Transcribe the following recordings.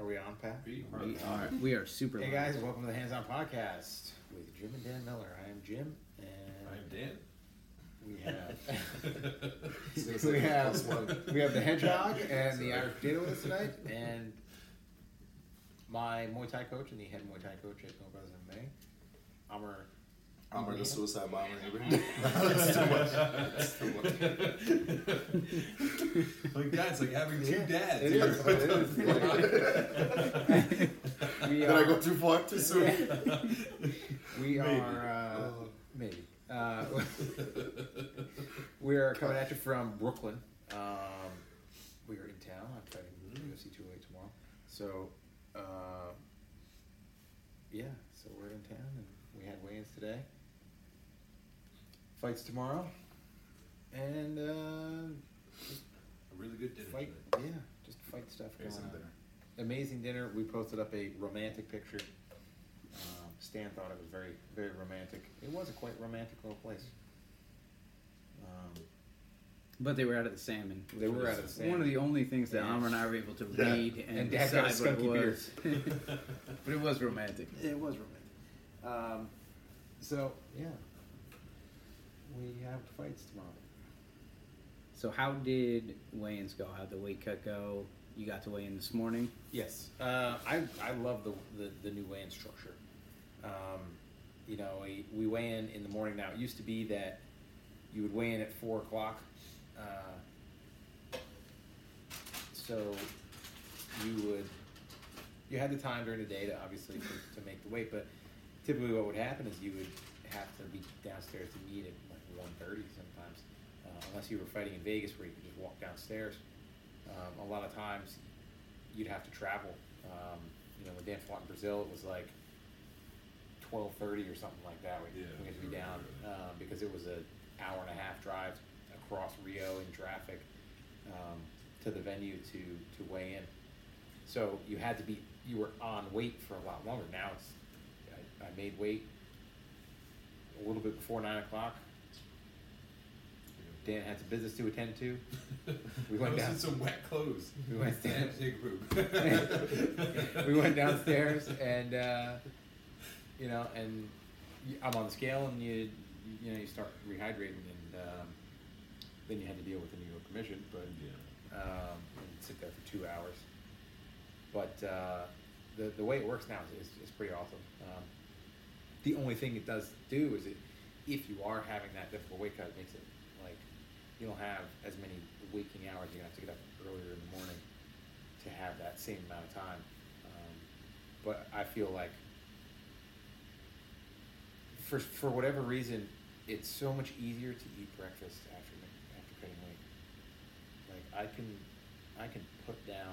we on, Pat? We are super. Hey guys, welcome to the Hands On Podcast with Jim and Dan Miller. I am Jim, and I'm Dan. We have we have the Hedgehog and the Irish Potato with us tonight, and my Muay Thai coach and the head Muay Thai coach at No Brothers MMA, Amr the suicide bomber. That's too much. Like that's like having two dads. It is. Did I go too far too soon? We are maybe. We're coming at you from Brooklyn. We are in town. I'm fighting UFC 208 tomorrow. So, so we're in town, and we had weigh-ins today. Fights tomorrow, and a really good dinner. Fight, just fight stuff going on. Amazing dinner. We posted up a romantic picture. Stan thought it was very, very romantic. It was a quite romantic little place. But they were out of the salmon. They were out of the salmon. One of the only things that Amr and I were able to read and Dad got decide what it beers. was. But it was romantic. It was romantic. We have fights tomorrow. So how did weigh-ins go? How'd the weight cut go? You got to weigh in this morning? Yes. I love the new weigh-in structure. We weigh in the morning now. It used to be that you would weigh in at 4 o'clock. So you had the time during the day to obviously to make the weight, but typically what would happen is you would have to be downstairs to meet at like 1:30 sometimes, unless you were fighting in Vegas where you could just walk downstairs. A lot of times you'd have to travel. When Dan fought in Brazil, it was like 12:30 or something like that. We had to be down because it was an hour and a half drive across Rio in traffic to the venue to weigh in. So you were on weight for a lot longer. Now I made weight a little bit before 9 o'clock. Dan had some business to attend to. We went down. Some wet clothes. We went down. Take poop. We went downstairs, and and I'm on the scale, and you start rehydrating, and then you had to deal with the New York Commission, but and sit there for 2 hours. But the way it works now is pretty awesome. The only thing it does do is if you are having that difficult weight cut, it makes it like you don't have as many waking hours. You have to get up earlier in the morning to have that same amount of time. But I feel like for whatever reason, it's so much easier to eat breakfast after cutting weight. Like I can put down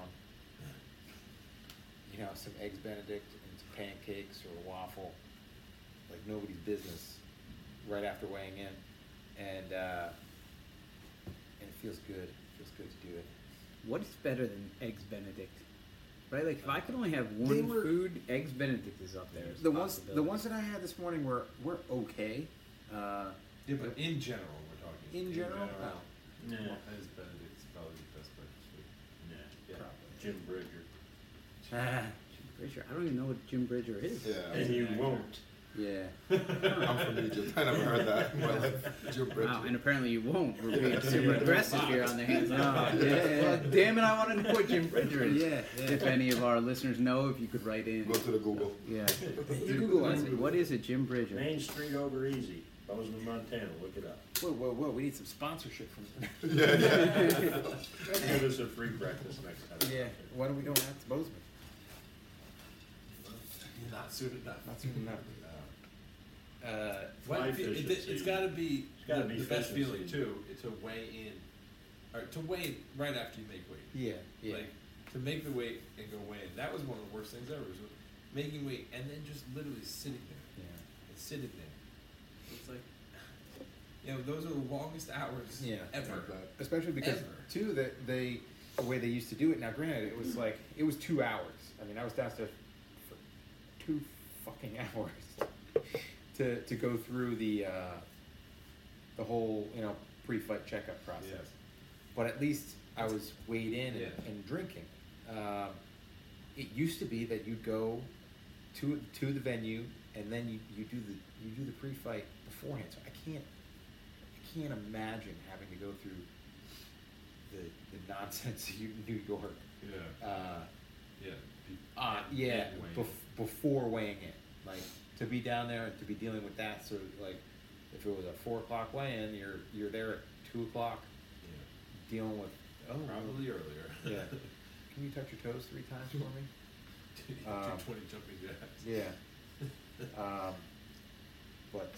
some eggs Benedict and some pancakes or a waffle like nobody's business right after weighing in, and it feels good. It feels good to do it. What is better than eggs Benedict? Right, like if I could only have one food, eggs Benedict is up there. The ones that I had this morning were okay. But in general, we're talking. In general? Yeah, eggs Benedict is probably the best breakfast food. Yeah. Jim Bridger. Jim Bridger. I don't even know what Jim Bridger is. Yeah, and you won't. Yeah. I'm from Egypt. I never heard that in my life. Jim Bridger. Wow, and apparently you won't. We're being super aggressive here on the Hands On. Well, damn it, I want to know what Jim Bridger is. Yeah. If any of our listeners know, if you could write in. Go to the Google. Yeah. Google it. What is it, Jim Bridger? Main Street over Easy. Bozeman, Montana. Look it up. Whoa. We need some sponsorship from Give us a free breakfast next time. Yeah. Why don't we go out to Bozeman? Not soon enough. Not soon enough. It's got to be gotta be the best efficiency. feeling too. To weigh in, or to weigh right after you make weight. Yeah. Like to make the weight and go weigh in. That was one of the worst things ever. Was making weight and then just literally sitting there. Yeah. And sitting there. It's like, those are the longest hours ever. Especially because too that the way they used to do it. Now, granted, it was 2 hours. I mean, I was downstairs for 2 fucking hours to go through the whole pre-fight checkup process. Yeah. But at least I was weighed in and drinking. it used to be that you'd go to the venue and then you do the pre-fight beforehand. So I can't imagine having to go through the nonsense of New York. Before weighing in, like to be down there to be dealing with that sort of like if it was a 4 o'clock weigh-in, you're there at 2 o'clock, dealing with probably earlier. Yeah. Can you touch your toes 3 times for me? 220 jumping jacks. Yeah. But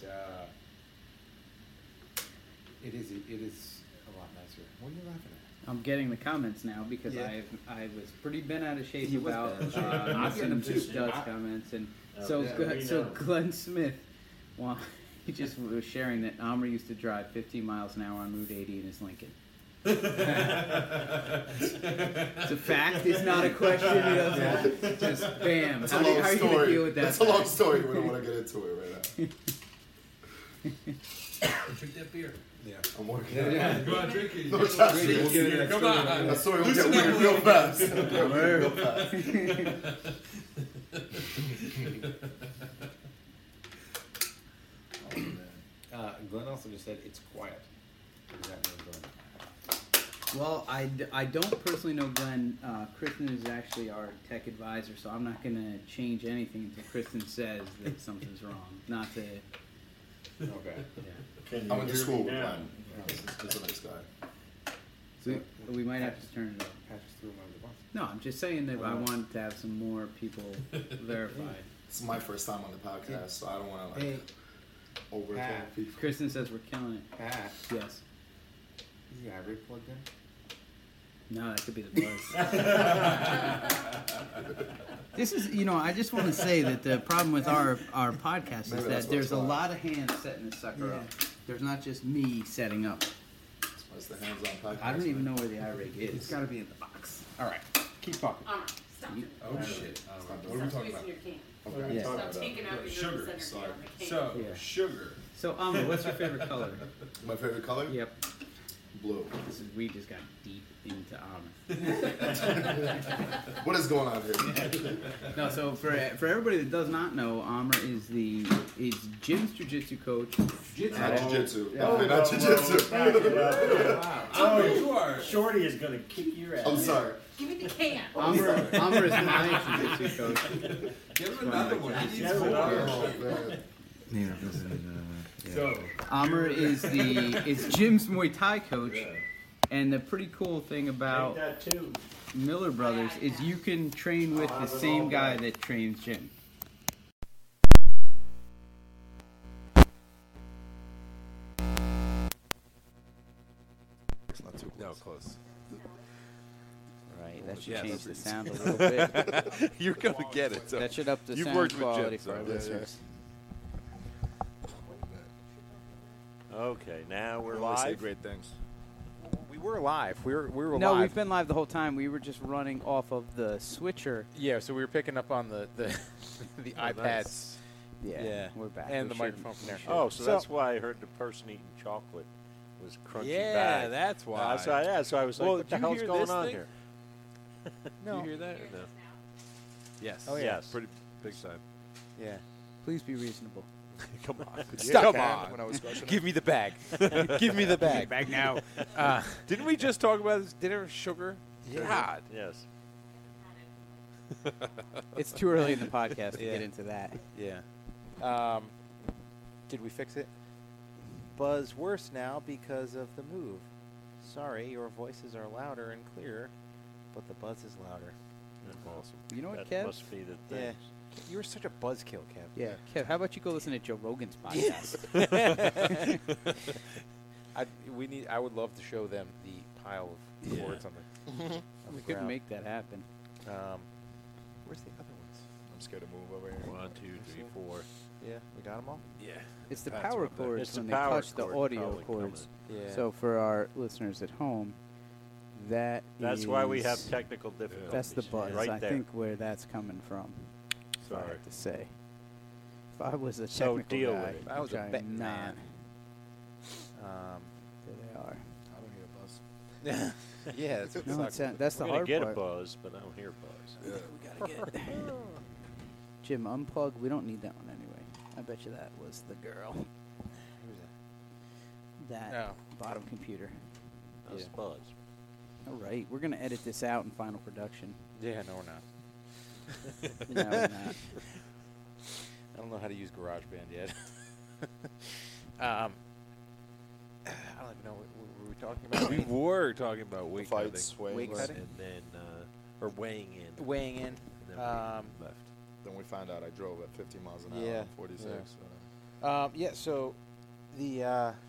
it is a lot nicer. What are you laughing at? I'm getting the comments now because I was pretty bent out of shape He was about bent out of shape. I'm getting them too. Doug's comments, and Yeah, so we so know. Glenn Smith, well, he just was sharing that Amr used to drive 15 miles an hour on Route 80 in his Lincoln. It's a fact. It's not a question. He doesn't just bam. It's How a long are you story. gonna deal with that? It's a long fact? story. We don't want to get into it right now. Drink that beer. Yeah. I'm working. Yeah. Go on, drink it. No, You trust don't me, drink we'll it. get into that Come story. on. That story will Loosen get up, weird real man. fast. It'll get weird real fast. Glenn also just said it's quiet. What does that mean, Glenn? Well, I don't personally know Glenn. Kristen is actually our tech advisor, so I'm not going to change anything until Kristen says that something's wrong. Not to, Okay. yeah. Can you I went to hear school me with now? Glenn. He's a nice guy. So we might have to turn it off. Patch us through him under the bus. No, I'm just saying that I want to have some more people verified. It's my first time on the podcast, so I don't want to Hey, overtalk Pat. people. Kristen says we're killing it. Pat, Yes. is the iRig plugged in? No, that could be the buzz. This is, I just want to say that the problem with our podcast Maybe is that's that there's what's a wrong. lot of hands setting this sucker up. There's not just me setting up. That's the hands-on podcast. I don't even know where the iRig It's is. got to be in the box. All right, keep talking. Stop it. Oh shit. What are we Stop talking squeezing about? your can. Okay. Yeah. Stop taking out your Sugar. center Sorry. can on the can. So, Yeah. sugar. So, Amr, what's your favorite color? My favorite color? Yep. Blue. We just got deep into Amr. What is going on here? No, so for everybody that does not know, Amr is Jim's jiu-jitsu coach. Not jiu-jitsu. Yeah. Okay, not jiu-jitsu. Back it up. Oh, you are. Shorty is gonna kick your ass. I'm sorry. Give me the can. Amr is my jiu-jitsu coach. Give him another one. He needs Get him more. another Oh, man. So, Amr is Jim's Muay Thai coach. And the pretty cool thing Take about that too. Miller Brothers is you can train with the same guy that trains Jim. It's not too no, close. close. Right, that should Yes. change the sound a little bit. You're gonna get it. So That should up the You've sound worked with quality Jim, for our so- listeners. okay, now we're We always say live. great things. We were live. We were No, live. we've been live the whole time. We were just running off of the switcher. Yeah, so we were picking up on the the iPads nice. Yeah, we're back. and We the should- microphone from there. we should. Oh, so that's why I heard the person eating chocolate was crunchy Yeah, back. that's why. So I was like, Well, what do the you hell's hear going this on thing? here? Do you hear that or no? Yes. Oh, yes. Pretty big time. Yeah. Please be reasonable. Come on. Come on. When I was crushing Give me the bag. Give me the bag. Back now. Didn't we just talk about this dinner sugar? God. Yes. It's too early in the podcast to Yeah. get into that. Yeah. Did we fix it? Buzz worse now because of the move. Sorry, your voices are louder and clearer, but the buzz is louder. Awesome. You know what, That Kev? must be the Yeah. thing. You were such a buzzkill, Kev. Yeah, Kev, how about you go listen to Joe Rogan's podcast? I would love to show them the pile of Yeah. cords on the. on We the could ground. make that happen. Where's the other ones? I'm scared to move over here. 1, 2, 3, 4. Yeah, we got them all? Yeah. It's the That's power what the- cords It's the when they power touch the cord audio probably cords. Yeah. So for our listeners at home, That's why we have is- technical difficulties. That's the buzz. Right I there. think where that's coming from. If I Sorry. have to say. If I was a So technical deal guy, with it. If I was which a I'm betting not, man. there they are. I don't hear a buzz. Yeah, that's what No, sucks. that's the We're gonna hard get part. a buzz, but I don't hear buzz. Yeah. We gotta get Jim, unplug. We don't need that one anyway. I bet you that was the girl. Who's that? That No. bottom computer. That's Yeah. buzz. All right, we're gonna edit this out in final production. Yeah, no, we're not. No, we're not. I don't know how to use GarageBand yet. I don't even know what were we talking about. We were talking about weight cutting. Fights, weight, Weight cutting? And then, or weighing in. Weighing in. And then we left. Then we found out I drove at 50 miles an hour Yeah, on 46. Yeah, so the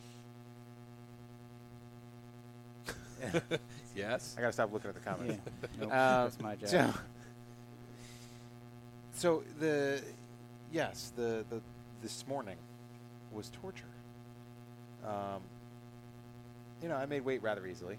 Yes? I gotta stop looking at the comments. Yeah. Nope, Um, that's my job. So this morning was torture. I made weight rather easily.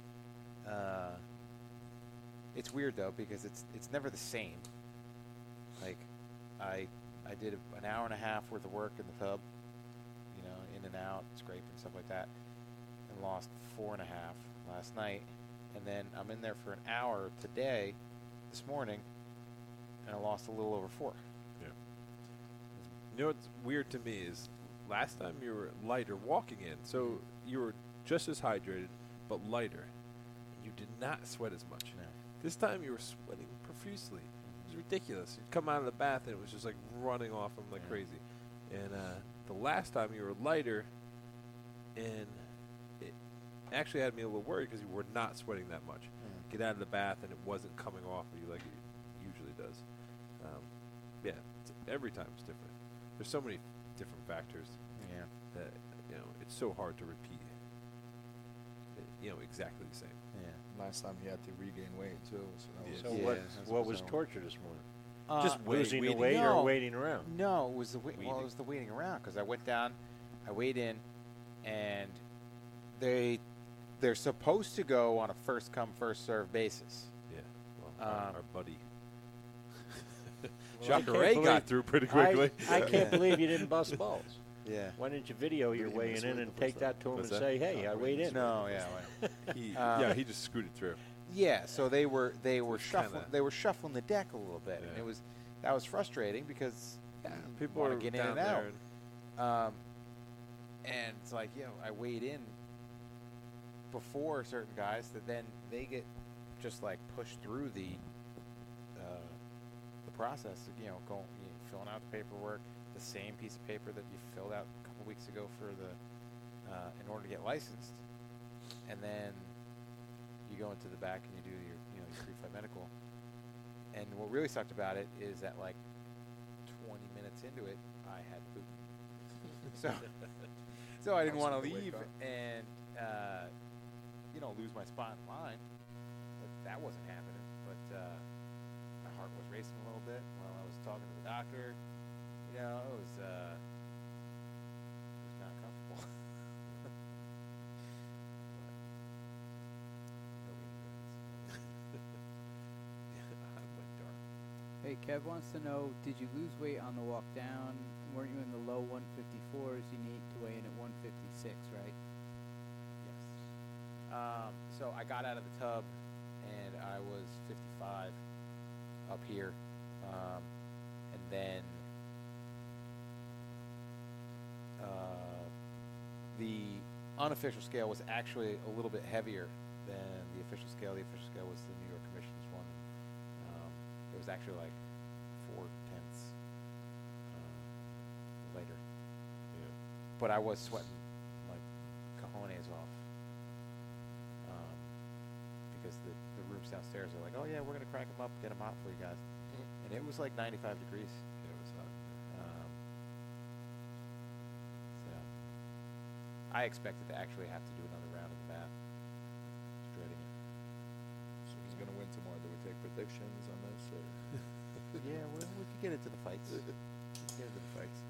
It's weird though because it's never the same. Like I did an hour and a half worth of work in the tub, in and out, scrape and stuff like that, and lost 4.5 last night, and then I'm in there for an hour today, this morning, and I lost a little over 4. Yeah. You know what's weird to me is last time you were lighter walking in, so you were just as hydrated, but lighter. You did not sweat as much. No. This time you were sweating profusely. It was ridiculous. You'd come out of the bath and it was just like running off them like Yeah. crazy. And the last time you were lighter, and it actually had me a little worried because you were not sweating that much. Get out of the bath and it wasn't coming off of you like it usually does. Every time it's different. There's so many different factors Yeah. that it's so hard to repeat. Exactly the same. Yeah. Last time he had to regain weight too. So that was Yeah. So Yeah, what? that's What what was I'm- torture this morning? Just Losing the waiting. weight No. or waiting around? No, it was the it Waiting. was the waiting around because I went down, I weighed in, and they're supposed to go on a first come first serve basis. Yeah. Well, our Um, buddy Well, I Jacare can't got believe- through pretty quickly. I can't believe you didn't bust balls. Yeah. Why didn't you video your Didn't weighing miss in weight and the take first that to him What's and that? say, "Hey, I weighed in." No, yeah. He, Um, he just scooted through. Yeah, so they were shuffling kinda- they were shuffling the deck a little bit, and Yeah. that was frustrating because People wanna are get in down and out. there. And it's like, I weighed in before certain guys that then they get just like pushed through the process of, filling out the paperwork, the same piece of paper that you filled out a couple weeks ago for the in order to get licensed, and then you go into the back and you do your pre-flight medical. And what really sucked about it is that like 20 minutes into it, I had to poop. So I didn't want to Something to wake leave up. and lose my spot in line. But that wasn't happening. But my heart was racing a little bit while I was talking to the doctor. It was not comfortable. But nobody knew it. Dark. Hey, Kev wants to know, did you lose weight on the walk down? Weren't you in the low 154s? You need to weigh in at 156, right? Yes. So I got out of the tub, and I was 55 up here, and then the unofficial scale was actually a little bit heavier than the official scale. The official scale was the New York Commission's one. It was actually like 4/10 later. Yeah. But I was sweating like cojones off. Because the rooms downstairs are like, oh yeah, we're gonna crank them up, get them hot for you guys, and it was like 95 degrees. It was hot. So I expected to actually have to do another round in the bath. Just dreading it. So he's gonna win tomorrow. Do we take predictions on this? Or? Yeah, we could get into the fights. Get into the fights.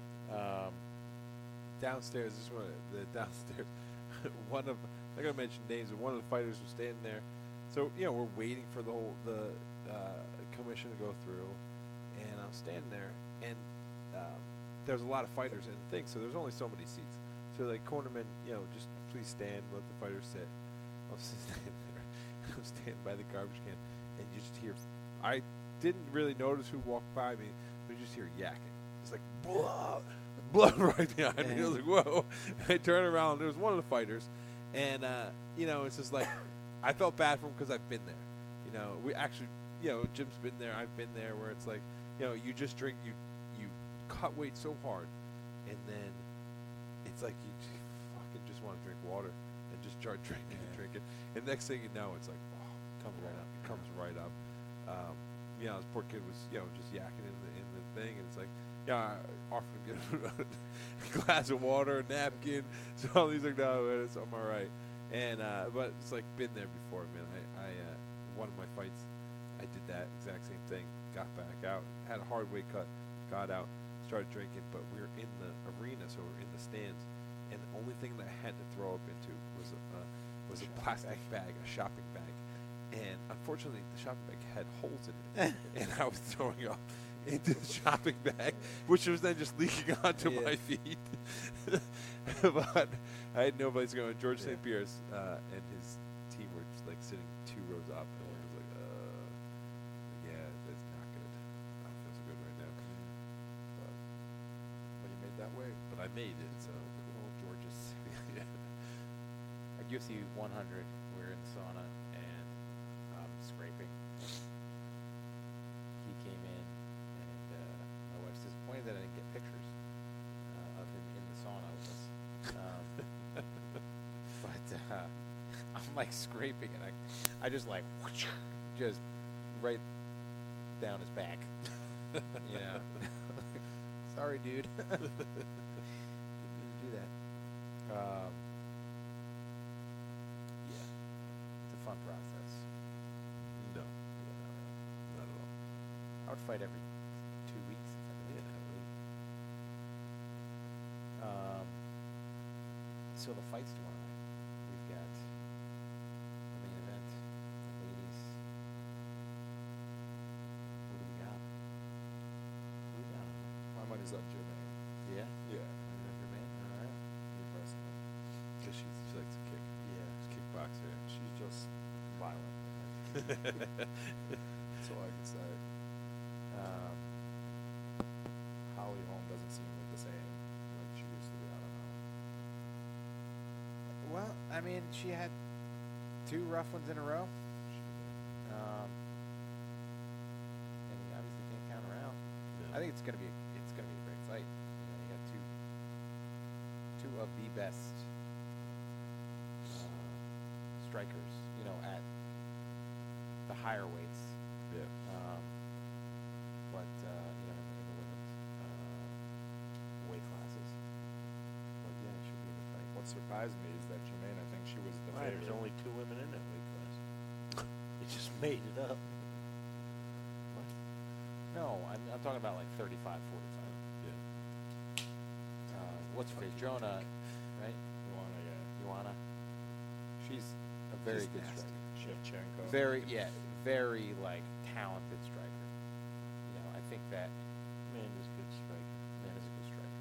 Downstairs, this one, the downstairs. I'm not gonna mention names, but one of the fighters was standing there. So we're waiting for the commission to go through, and I'm standing there, and there's a lot of fighters in the thing, so there's only so many seats. So like cornermen, just please stand, let the fighters sit. I'm standing there, I'm standing by the garbage can, and you just hear. I didn't really notice who walked by me, but you just hear yakking. It's like blood right behind me. I was like, whoa! I turn around. There was one of the fighters, and it's just like I felt bad for him because I've been there. We actually, Jim's been there. I've been there where it's like, you just drink, you cut weight so hard, and then it's like you fucking just want to drink water and just start drinking and drinking, and next thing you know, it's like, comes right up. This poor kid was, just yakking in the thing, and it's like, I offered him a glass of water, a napkin. So he's like, no, I'm all right. And but it's like been there before, man. I one of my fights, I did that exact same thing. Got back out, had a hard weight cut, got out, started drinking. But we were in the arena, so we were in the stands, and the only thing that I had to throw up into was a plastic bag, a shopping bag. And unfortunately, the shopping bag had holes in it, and I was throwing up into the shopping bag, which was then just leaking onto my feet. But I had no place to go. And George St. Pierre's and his team were just like sitting 2 rows up, and I was like, that's not good. I don't feel so good right now. But you made that way. But I made it, so look at old George's. At UFC 100, we were in the sauna and scraping. He came in, and my wife's disappointed that I didn't get pictures of him in the sauna with us. But I'm like scraping, and I just like just right down his back. Sorry, dude. Didn't mean to do that. It's a fun process. No, not at all. I would fight every 2 weeks. So the fights tomorrow night, we've got the main event, the ladies. Who do we got? My money's on Jermaine. Yeah? Yeah. Jermaine? All right. Me personally. Because she likes to kick. Yeah. She's a kickboxer. She's just violent. That's all I can say. Holly Holm doesn't seem like the same like she used to be. I don't know. Well, I mean, she had 2 rough ones in a row. And you obviously can't count her out. I think it's gonna be a great fight. You got two of the best strikers, at the higher weights. Yeah. But in the women's weight classes. But yeah, it should be a good fight. What surprised me is that Jermaine, I think she was the Why, favorite. there's only 2 women in that weight class. They just made it up. No, I'm talking about like 35, 45. Yeah. What's her face? Jonah, right? Ioana. She's a very She's good nasty. striker. Shevchenko. Very like talented striker. I think that Man is good striker. man is a good striker.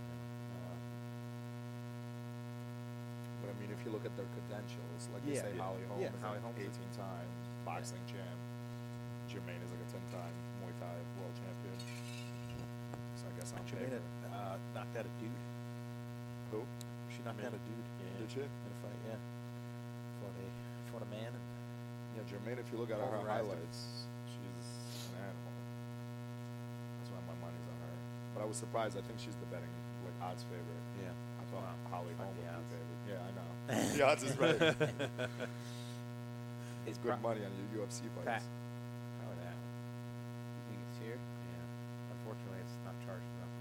But I mean, if you look at their credentials, like you Yeah. say, Yeah. Holly Holm Yeah, is Holly like Holm's 18-time boxing champ. Jermaine is like a 10-time Muay Thai world champion. So I guess I'm Jermaine favorite. knocked out a dude. Who? She knocked out a dude Did she? in a fight. Yeah, fought a man. And Yeah, Jermaine, if you look at her Pulverized her. highlights, she's an animal. That's why my money's on her. But I was surprised. I think she's the betting odds favorite. yeah, I thought Wow. Holly Fuck Holm the would odds. be favorite. Yeah, I know. The odds is right. It's good Pro- money on your UFC fights. Pat. How about that? You think it's here? Yeah. Unfortunately, it's not charged enough.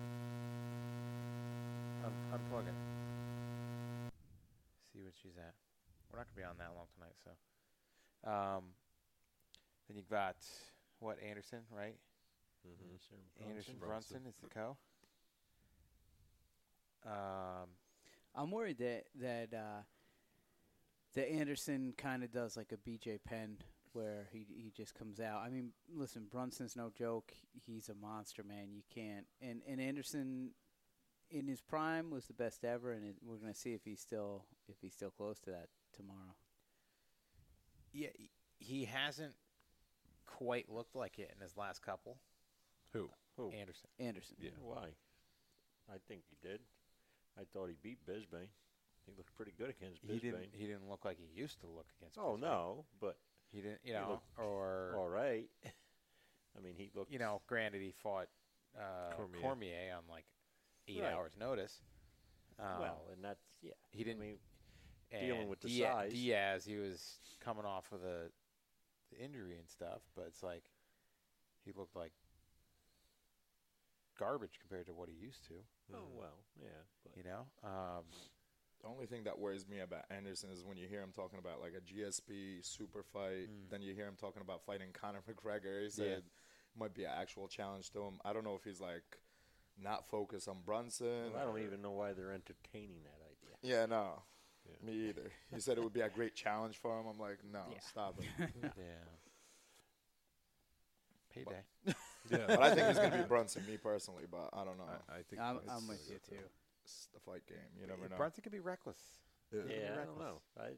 Unplug it. See what she's at. We're not gonna be on that long tonight, so. Then you got Anderson, right? Anderson Brunson is the co. I'm worried that Anderson kind of does like a BJ Penn where he just comes out. I mean, listen, Brunson's no joke. He's a monster, man. You can't. And Anderson, in his prime, was the best ever, and we're gonna see if he's still close to that tomorrow. Yeah, he hasn't quite looked like it in his last couple. Who? Anderson. Anderson. Yeah. Why? I think he did. I thought he beat Bisbee. He looked pretty good against Bisbee. He didn't look like he used to look against. Oh Bisbee. no, but he didn't. he looked Or all right. I mean, he looked. granted, he fought Cormier on like 8 Right. hours' notice. Well, and that's he didn't. I mean, and dealing with the size. Diaz, he was coming off of the injury and stuff, but it's like he looked like garbage compared to what he used to. oh well, yeah. But The only thing that worries me about Anderson is when you hear him talking about like a GSP super fight, then you hear him talking about fighting Conor McGregor. He said it might be an actual challenge to him. I don't know if he's like not focused on Brunson. I don't even know why they're entertaining that idea. Yeah, no. Me either. He said it would be a great challenge for him. I'm like, no, stop it. Payday. Yeah. But I think he's going to be Brunson, me personally, but I don't know. I think I'm it's- with you too. It's the fight game. You never know. Brunson could be reckless. Yeah, I don't know. I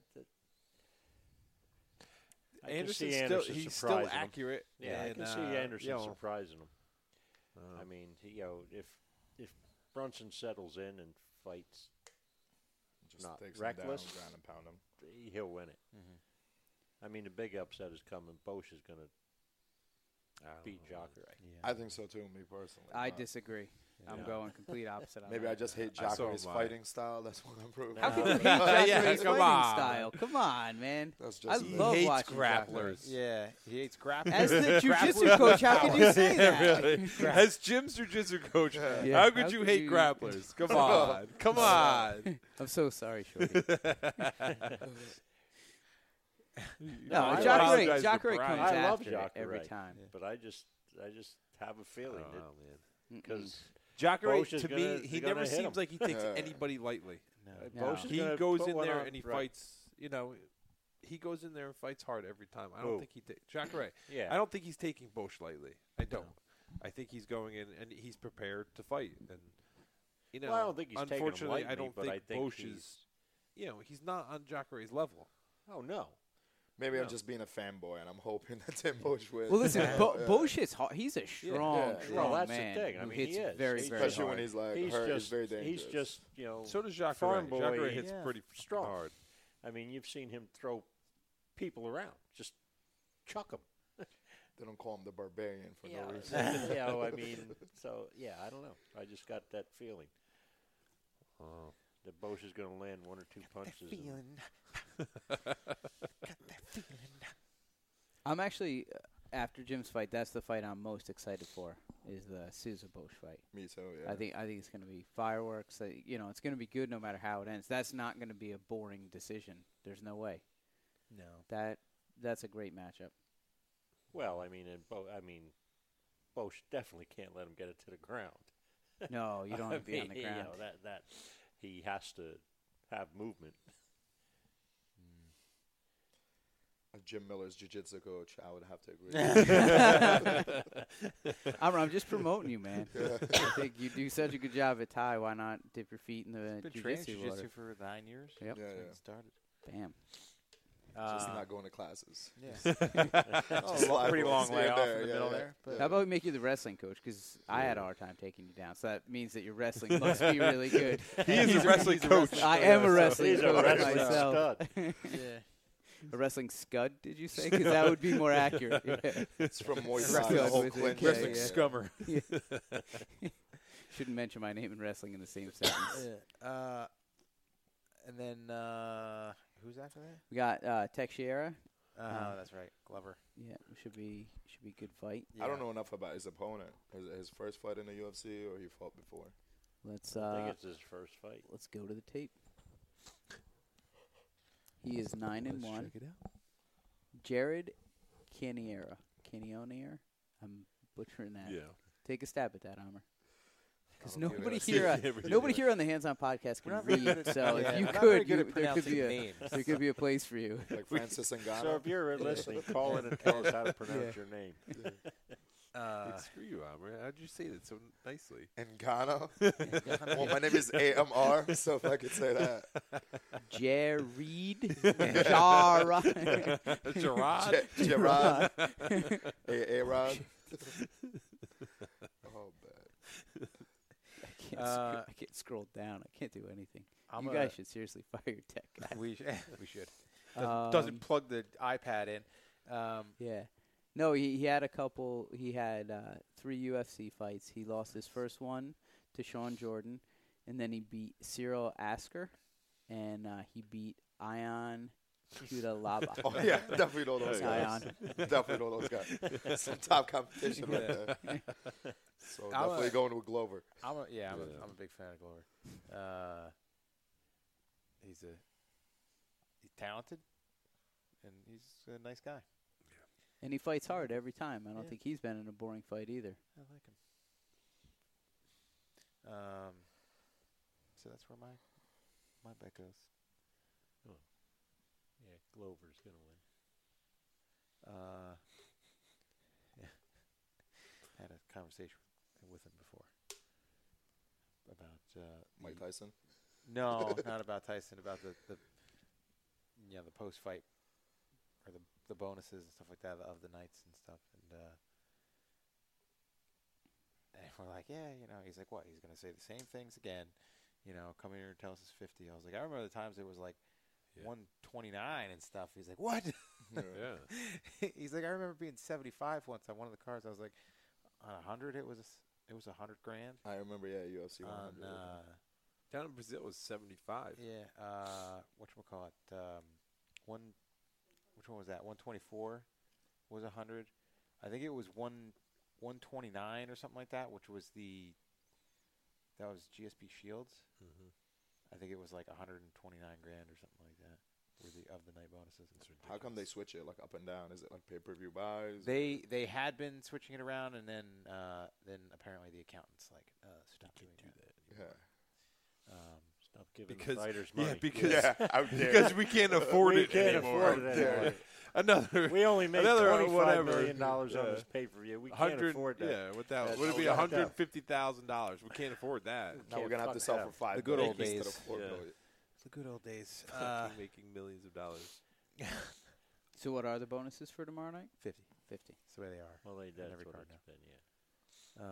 can Anderson's see still Anderson he's still surprising him. accurate. Yeah, I and, can see Anderson surprising. surprising him. I mean, if Brunson settles in and fights, Just not takes reckless. him down, ground and pound him. he'll win it. I mean, the big upset is coming. Bosch is going to beat Jacare. I think so too, me personally. I but disagree. I'm going complete opposite. On Maybe that. I just hate I saw Jacare's mine. fighting style. That's what I'm proving. How can you hate Yeah, Jacare's come fighting on. style? Come on, man. That's I just love hates watching grapplers. Yeah, he hates grapplers. As the jiu-jitsu coach, how could you say that? Really? As Jim's jiu-jitsu coach, Yeah. how could you hate grapplers? Come on, come on. I'm so sorry, Shorty. No, I Jacare apologize for comes Brian. I love after it every Jacare. time. But I just have a feeling Oh, that man. because Jacare, Bosch is to gonna- me, he gonna never hit seems him. like he takes anybody lightly. No. Bosch is He gonna goes put in one there on- and he right. fights. You know, he goes in there and fights hard every time. I don't Who? think he Jacare. Yeah. I don't think he's taking Bosch lightly. I don't. I think he's going in and he's prepared to fight. And you know, Well, I don't think he's taking him unfortunately, I lightly, don't but think I think Bosch he's- is. You know, he's not on Jacare's level. Oh no. maybe No. I'm just being a fanboy and I'm hoping that Tim Bosch wins. Well, listen, Yeah. Bosch is hard. He's a strong, Yeah. strong Well, that's man. the thing. I who mean, hits he is. very, He's very Especially hard. when he's like He's hurt. just He's very dangerous. he's just So does Jacare. Farm boy, Jacare hits yeah, pretty strong. hard. I mean, you've seen him throw people around, just chuck them. They don't call him the barbarian for no reason. I mean, so yeah, I don't know. I just got that feeling Oh. that Bosch is going to land one or two punches. I'm actually, after Jim's fight, that's the fight I'm most excited for, is the Souza Bosch fight. Me too. Yeah. I think it's going to be fireworks. It's going to be good no matter how it ends. That's not going to be a boring decision. There's no way. No. That's a great matchup. Well, I mean, Bosch definitely can't let him get it to the ground. No, you don't have to be on the You ground. know, that he has to have movement. Jim Miller's jiu-jitsu coach, I would have to agree. I'm just promoting you, man. I think you do such a good job at Thai. Why not dip your feet in the Been training jiu-jitsu jiu-jitsu water? for 9 years. Yep. Yeah, Since yeah. it started. Bam. Just not going to classes. Yeah. Just slide Pretty long balls here and layoff there, in the yeah, middle yeah. there. But How about we make you the wrestling coach? Because I had a hard time taking you down. So that means that your wrestling must be really good. He is a wrestling coach. I am a wrestling He's a coach wrestling myself. stud. A wrestling scud, did you say? Because that would be more accurate. Yeah. It's from Muay Wrestling Thai, the whole with a clinch. K, Wrestling yeah. scummer. Shouldn't mention my name in wrestling in the same sentence. and then who's after that? We got Texiera. Oh, that's right, Glover. Yeah, should be good fight. I don't know enough about his opponent. Is it his first fight in the UFC or he fought before? Let's I think it's his first fight. let's go to the tape. He is 9-1. Check it out. Jared Cannonier. I'm butchering that. Yeah. Take a stab at that, Amr. Because I'll give nobody it a- here, Every nobody day. here on the Hands On podcast can We're not very read. good at- So yeah, if you we're not very could, good at there could be pronouncing a names. there could be a place for you. Like Francis Ngannou? So if you're listening, call in and tell us how to pronounce your name. Like, screw you, Amr. How'd you say that so nicely? Ngannou? Well, my name is AMR, so if I could say that. Jared. Gerard. Gerard. A-Rod. Oh, man. I can't scroll down. I can't do anything. I'm You a- guys should seriously fire your tech guy. We should. Doesn't plug the iPad in. Yeah. No, he had a couple. He had 3 UFC fights. He lost his first one to Sean Jordan, and then he beat Cyril Asker, and he beat Ion Cutelaba. Oh, yeah. Definitely know those guys. Ion. Definitely know those guys. Some top competition right there. So definitely going with Glover. I'm a big fan of Glover. He's talented, and he's a nice guy. And he fights hard every time. I don't think he's been in a boring fight either. I like him. So that's where my bet goes. Yeah, Glover's going to win. Yeah. Had a conversation with him before about Mike Tyson. No, not about Tyson. About the post fight or the bonuses and stuff like that of the nights and stuff. And we're like, yeah, he's like, what? He's gonna say the same things again. Come here and tell us it's 50. I was like, I remember the times it was like 129 and stuff. He's like, what? Yeah. He's like, I remember being 75 once on one of the cards. I was like, on 100, it was $100,000. I remember, UFC 100. Down in Brazil was 75. Yeah. Whatchamacallit? Which one was that? 124 was 100. I think it was 129 or something like that, which was that was GSP Shields. Mm-hmm. I think it was like 129 grand or something like that. Were of the night bonuses. How come they switch it like up and down? Is it like pay-per-view buys? They had been switching it around, and then apparently the accountants stop doing that. Yeah. Stop giving Because fighters money. because we can't afford we it can't anymore. afford it anymore. Another. We only make another $25 whatever. million on this pay-per-view. We can't afford that. Yeah, without That's would it be all we have to have. $150,000? We can't afford that. Now we're gonna have to sell for $5 The good old million instead days. of $4 Yeah. million. The good old days. Fucking making millions of dollars. So what are the bonuses for tomorrow night? 50. 50. That's the way they are. Well, that's every what card it's been, yeah.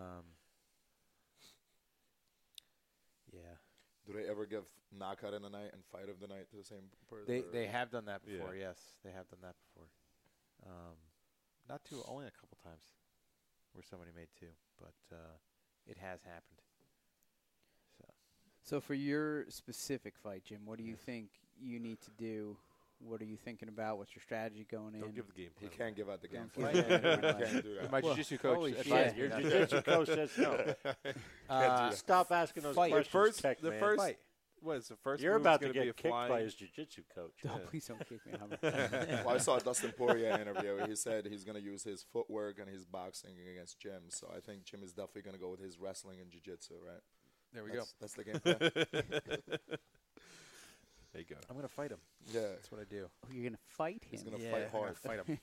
Yeah. Do they ever give knockout in the night and fight of the night to the same person? They have done that before. Yeah. Yes, they have done that before. Only a couple times where somebody made 2, but it has happened. So for your specific fight, Jim, what do you think you need to do? What are you thinking about? What's your strategy going in? Don't give the game He plan. can't give out the game. Don't plan. give He out the game can't do that. My Well, jiu-jitsu coach Holy advised shit, me your not to. jiu-jitsu coach says no. Stop asking those Fight. questions, Tech The man. first, Fight. what is the first? You're move's about to gonna be get a kicked flying- by his jiu-jitsu coach. Don't please don't kick me. Well, I saw a Dustin Poirier interview. He said he's going to use his footwork and his boxing against Jim. So I think Jim is definitely going to go with his wrestling and jiu-jitsu, right? There we go. That's the game plan. There you go. I'm going to fight him. Yeah. That's what I do. Oh, you're gonna fight him. He's going to Yeah, fight I'm gonna hard. fight him.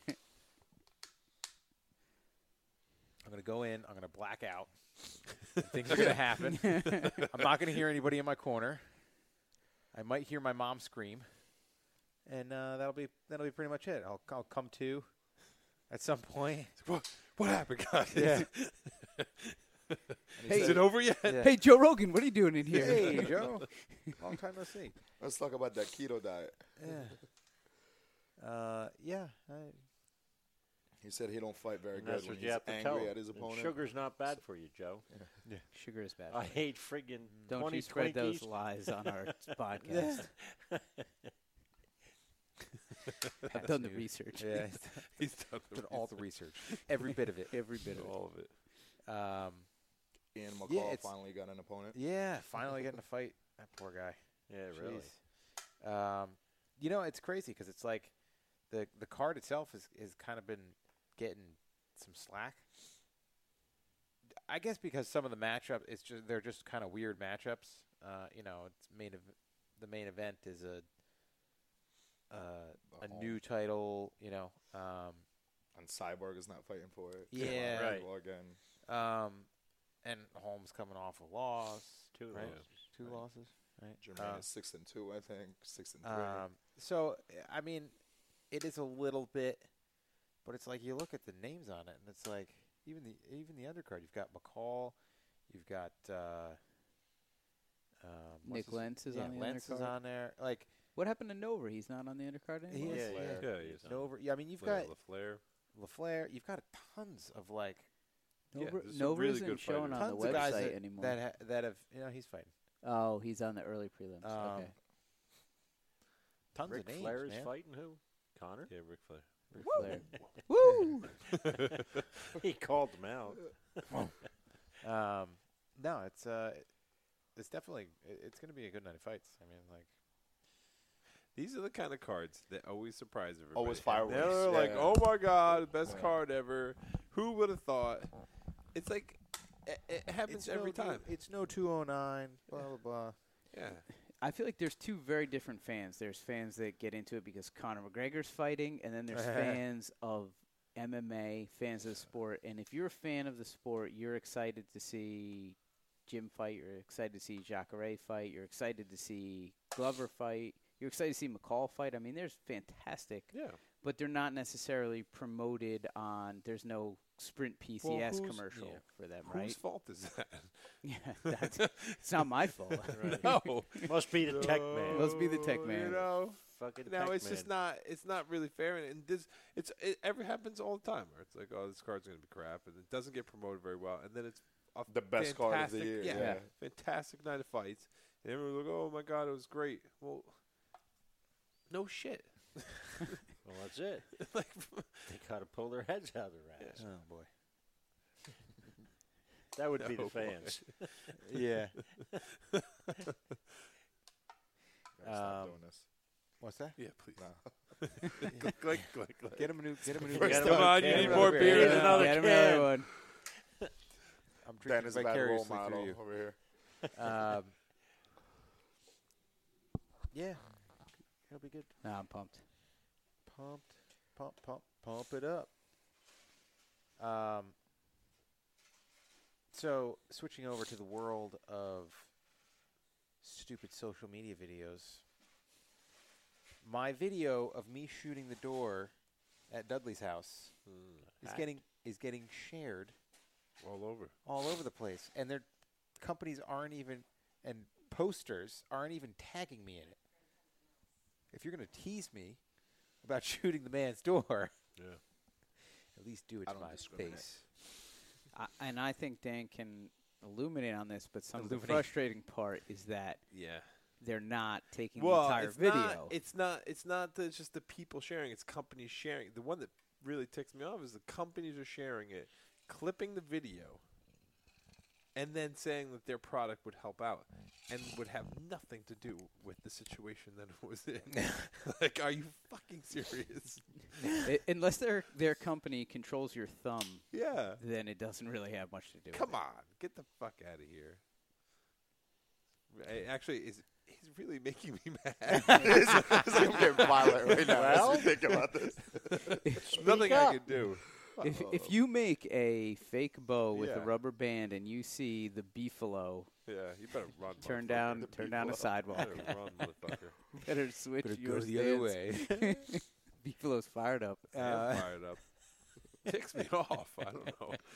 I'm going to go in. I'm going to black out. Things are going to happen. I'm not going to hear anybody in my corner. I might hear my mom scream, and that'll be pretty much it. I'll come to at some point. What happened, guys? Yeah. Hey, Is it over yet? Yeah. Hey, Joe Rogan, what are you doing in here? Hey, Joe. Long time no see. Let's talk about that keto diet. Yeah. He said he don't fight very And good that's when what you he's have to tell angry him. at his And opponent. Sugar's not bad for you, Joe. Sugar is bad. I hate friggin' Don't 20 you spread those Twinkies. lies on our podcast. I've done the dude. research. Yeah. He's done Did all the research. Every bit of it. Every bit of it. all of it. Ian McCall Yeah, it's- finally got an opponent. Yeah, finally getting a fight. That poor guy. Yeah, really. It's crazy because it's like the card itself is kind of been getting some slack. I guess because some of the matchups, they're just kind of weird matchups. The main event is a new title. And Cyborg is not fighting for it. Yeah. Right. Well, again. And Holmes coming off a loss. Two Right. losses. 2 losses. right? Jermaine is 6-2, I think. 6-3. So I mean, it is a little bit, but it's like you look at the names on it, and it's like even the undercard. You've got McCall, you've got Nick Lentz is on the Lentz is undercard. on there. Like What happened to Nover? He's not on the undercard he anymore. is, Yeah, he is. Nover. Yeah, I mean you've Flair, got LaFleur. LaFleur. You've got tons of like Yeah, Nover, there's some Nover really isn't good showing fighters. on tons the of guys website anymore. that have he's fighting. Oh, he's on the early prelims. Okay. Tons Ric of names, Flair is man. fighting who? Connor? Yeah, Ric Flair. Ric Flair. Woo! He called them out. No, it's definitely it's going to be a good night of fights. I mean, like These are the kind of cards that always surprise everybody. Always And fireworks, They're like, yeah. oh my god, best card ever. Who would have thought? It's like it happens every time. It's no 209. Blah blah blah. Yeah. I feel like there's two very different fans. There's fans that get into it because Conor McGregor's fighting, and then there's fans of MMA, fans of the sport. And if you're a fan of the sport, you're excited to see Jim fight. You're excited to see Jacare fight. You're excited to see Glover fight. You're excited to see McCall fight. I mean, there's fantastic, Yeah. but they're not necessarily promoted on. There's no Sprint PCS commercial for them, right? Whose fault is that? Yeah, it's not my fault. No. Must be the tech man. Must be the tech man. You know. Fucking No, tech it's man. just not. It's not really fair, and it ever happens all the time. Where it's like, oh, this card's gonna be crap, and it doesn't get promoted very well, and then it's a The best card of the fantastic- year, Yeah, yeah. fantastic night of fights, and everyone's like, oh my god, it was great. Well, no shit. Well, that's it. Like, They got to pull their heads out of their ass. Oh boy. That would be Oh, the fans. Yeah. Stop doing this. What's that? yeah, please. No. click, click, click, click. Get him a new. Get him a new. First Come on, you Get need him more another beer. beer. now. Another Get him can. another one. I'm Ben drinking is a bad role vicariously through model you. over here. Yeah. It'll be good. Nah, I'm pumped. Pump it up. So switching over to the world of stupid social media videos. My video of me shooting the door at Dudley's house is getting shared All over. all over the place, and their companies aren't even, and posters aren't even tagging me in it. If you're going to tease me about shooting the man's door, Yeah. at least do it I to don't my discriminate. face. And I think Dan can illuminate on this, but some of the Illuminate. frustrating part is that Yeah. they're not taking the Well, entire it's video. It's not just the people sharing. It's companies sharing. The one that really ticks me off is the companies are sharing it, clipping the video, and then saying that their product would help out and would have nothing to do with the situation that it was in. Like, are you fucking serious? Unless their company controls your thumb, Yeah. then it doesn't really have much to do Come with on, get the fuck out of here. Actually, he's really making me mad. I'm getting violent right now Well? as we think about this. Nothing I could do. it. If you make a fake bow with a Yeah. rubber band and you see the beefalo Yeah, you better run. turn motherfucker. down a sidewalk, Better run, motherfucker. better switch Better your go the other stance. way. Beefalo's fired up. I'm fired up. Ticks me off. I don't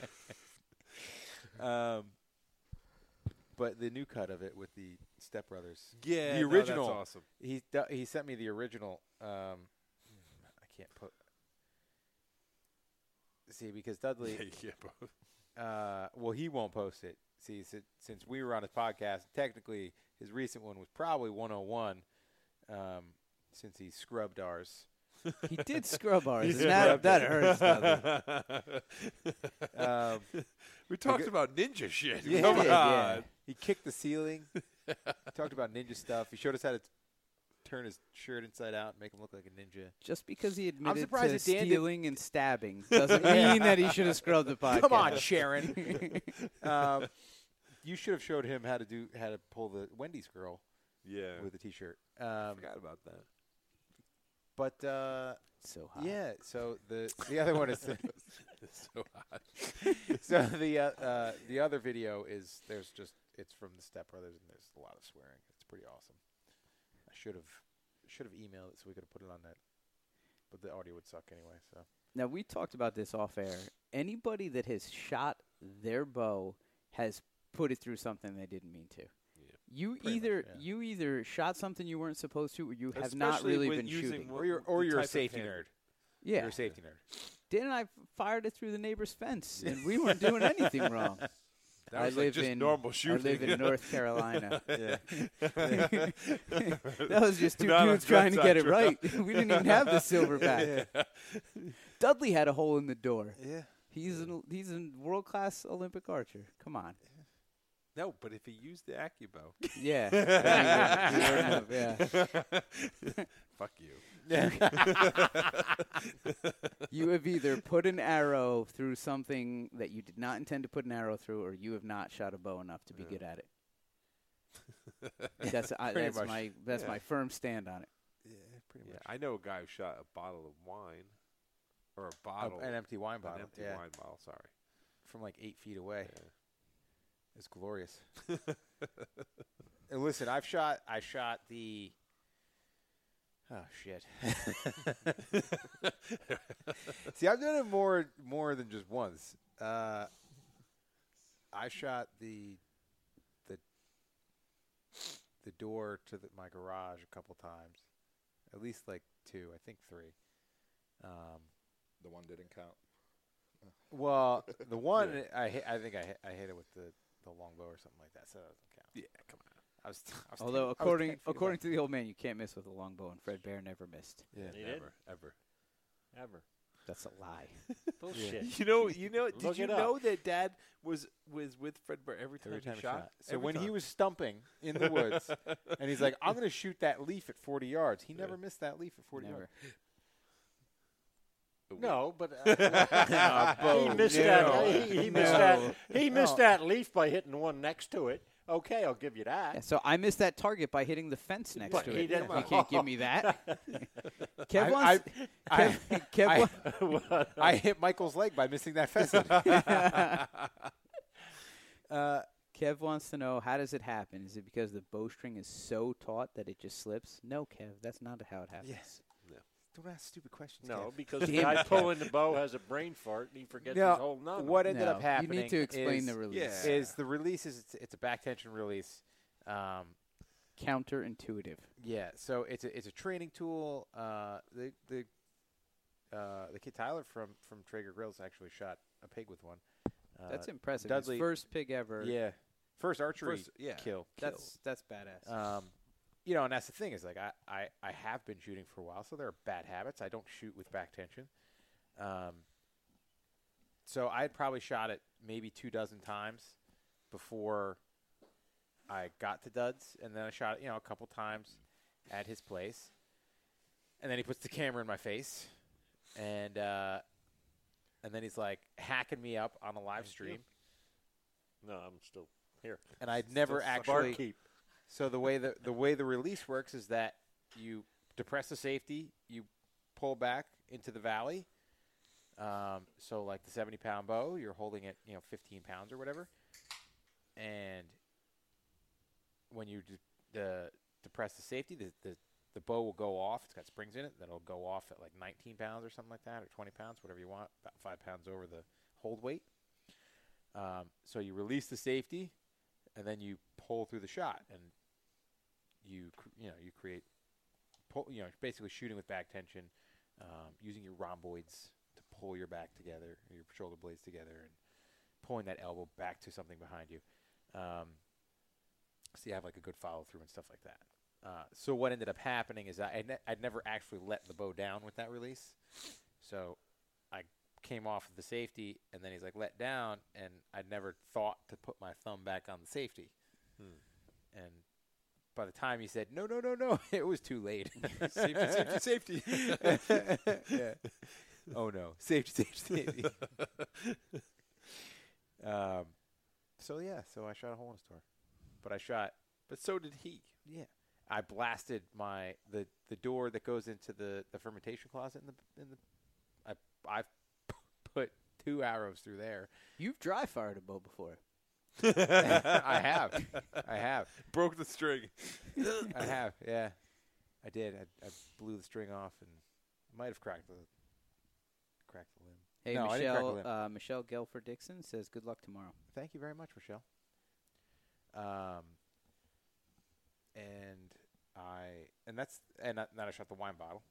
know. But the new cut of it with the Step Brothers. Yeah, the no, original. that's awesome. He sent me the original. I can't put. See, because Dudley. Yeah, bro. Well, he won't post it. See, since we were on his podcast, technically his recent one was probably 101, since he scrubbed ours. He did scrub ours. He and that scrubbed hurts. We talked about ninja shit. Yeah, Come he on. did, yeah. He kicked the ceiling. He talked about ninja stuff. He showed us how to turn his shirt inside out and make him look like a ninja. Just because he admitted surprised to that Dan didn't- stealing and stabbing doesn't mean that he should have scrubbed the podcast. Come on, Sharon. You should have showed him how to pull the Wendy's girl Yeah. with a T-shirt. I forgot about that. But So hot. yeah, so the other one is It's so hot. so the other video is it's from the Step Brothers and there's a lot of swearing. It's pretty awesome. I should have emailed it so we could have put it on that, but the audio would suck anyway. So Now, we talked about this off air. Anybody that has shot their bow has put it through something they didn't mean to. You Pretty either much, yeah. you either shot something you weren't supposed to, or you have not Especially really with been using shooting. what- or the you're a type of safety hand- nerd. Yeah, You're a safety nerd. Dan and I fired it through the neighbor's fence, and we weren't doing anything wrong. That I was live like just in normal I shooting. live in North Carolina. Yeah. That was just two No, dudes that's trying to not get it true. right. We didn't even have the silverback. Dudley had a hole in the door. Yeah. He's a world class Olympic archer. Come on. No, but if he used the AccuBow, Yeah. Yeah. fuck you. You have either put an arrow through something that you did not intend to put an arrow through, or you have not shot a bow enough to be good at it. That's much. my firm stand on it. Yeah, pretty Yeah, much. I know a guy who shot a bottle of wine, or a bottle, An empty wine an bottle. empty yeah. wine bottle. Sorry. From like 8 feet away. Yeah. It's glorious. And listen, I shot the. Oh shit! See, I've done it more than just once. I shot the door to my garage a couple times, at least like 2, I think 3. The one didn't count. Well, the one I think I hit it with the longbow or something like that, so that doesn't count. Yeah, come on. I was Although 10 according feet away. to the old man, you can't miss with a longbow, and Fred Bear never missed. Yeah. He did? Ever. That's a lie. Bullshit. You know. Did Look you it up. know that Dad was with Fred Bear every time, Every time he he shot? shot. So Every when he time. was stumping in the woods, and he's like, "I'm going to shoot that leaf at 40 yards," he never missed that leaf at 40 Never. yards. No, but Bo, he missed no. that. He missed No. that. He missed that leaf by hitting the one next to it. Okay, I'll give you that. Yeah, so I missed that target by hitting the fence next But to he it. didn't- You can't give me that. Kev wants. Kev wa- I hit Michael's leg by missing that pheasant. Kev wants to know, how does it happen? Is it because the bowstring is so taut that it just slips? No, Kev, that's not how it happens. Yes. Don't ask stupid questions. No, Kev. because the Damn guy it. pulling the bow has a brain fart and he forgets No, his whole number. what ended No, up happening? you need to explain is, the release. Is the release it's a back tension release. Counterintuitive. Yeah, so it's a training tool. The kid Tyler from Traeger Grills actually shot a pig with one. That's impressive. Dudley- His first pig ever. Yeah, first archery kill. That's badass. And that's the thing is like I have been shooting for a while, so there are bad habits. I don't shoot with back tension. So I had probably shot it maybe 24 times before I got to Duds, and then I shot it, a couple times at his place, and then he puts the camera in my face, and then he's like hacking me up on a live stream, No, I'm still here. and I'd never actually. Barkeep. So the way the release works is that you depress the safety, you pull back into the valley. So like the 70-pound bow, you're holding it, 15 pounds or whatever. And when you depress the safety, the bow will go off. It's got springs in it. That'll go off at like 19 pounds or something like that, or 20 pounds, whatever you want, about 5 pounds over the hold weight. So you release the safety, and then you pull through the shot, and you create, basically shooting with back tension, using your rhomboids to pull your back together, your shoulder blades together, and pulling that elbow back to something behind you. So you have like a good follow through and stuff like that. So what ended up happening is I'd never actually let the bow down with that release. So I came off of the safety, and then he's like, let down, and I'd never thought to put my thumb back on the safety. And by the time he said, no, it was too late. Safety. Yeah. Oh, no. Safety. So I shot a hole in his door. But so did he. Yeah. I blasted the door that goes into the fermentation closet I've put 2 arrows through there. You've dry fired a bow before. I have. Broke the string. I have. Yeah, I did. I blew the string off and might have cracked the limb. Hey, No, I didn't crack the limb. Michelle Gelford Dixon says, "Good luck tomorrow." Thank you very much, Michelle. And then I shot the wine bottle.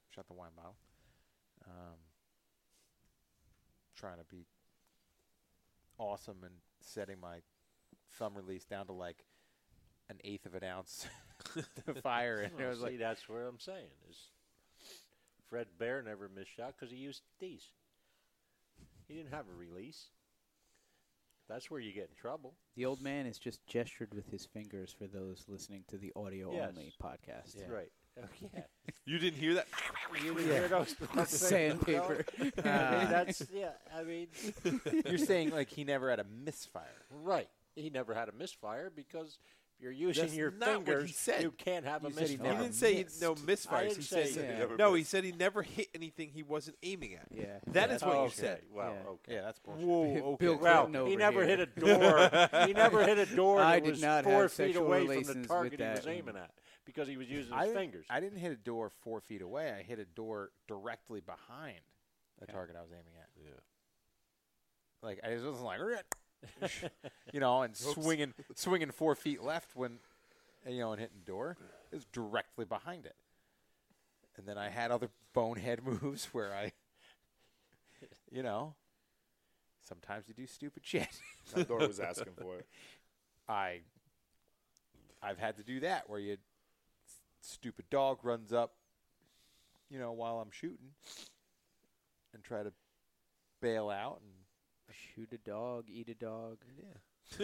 Trying to be awesome and setting my thumb release down to like an eighth of an ounce to fire, and it was See, like, that's what I'm saying. Is Fred Bear never missed shot because he used these. He didn't have a release. That's where you get in trouble. The old man has just gestured with his fingers for those listening to the audio-only podcast. Yeah. Right. Yeah. You didn't hear that? You didn't hear those Sandpaper. That's I mean, you're saying like he never had a misfire. right. He never had a misfire because if you're using That's your not what he fingers, said. you can't have a You said he misfire. He never didn't say missed. no I misfires. didn't He say said he never no. missed. He said he never hit anything he wasn't aiming at. Yeah. That is what you okay. said. Well, Yeah. okay. Yeah, that's bullshit. Whoa. Okay. Bill Well, Clinton he over never here. hit a door. He never hit a door I that did was not 4 have feet sexual away from relations the with target he was that aiming at because he was using I his didn't- fingers. I didn't hit a door 4 feet away. I hit a door directly behind the target I was aiming at. Yeah. Like I wasn't like, and swinging 4 feet left when, and hitting the door. It was directly behind it. And then I had other bonehead moves where I, sometimes you do stupid shit. That door was asking for it. I've had to do that where stupid dog runs up, while I'm shooting, and try to bail out and Shoot a dog, eat a dog. yeah.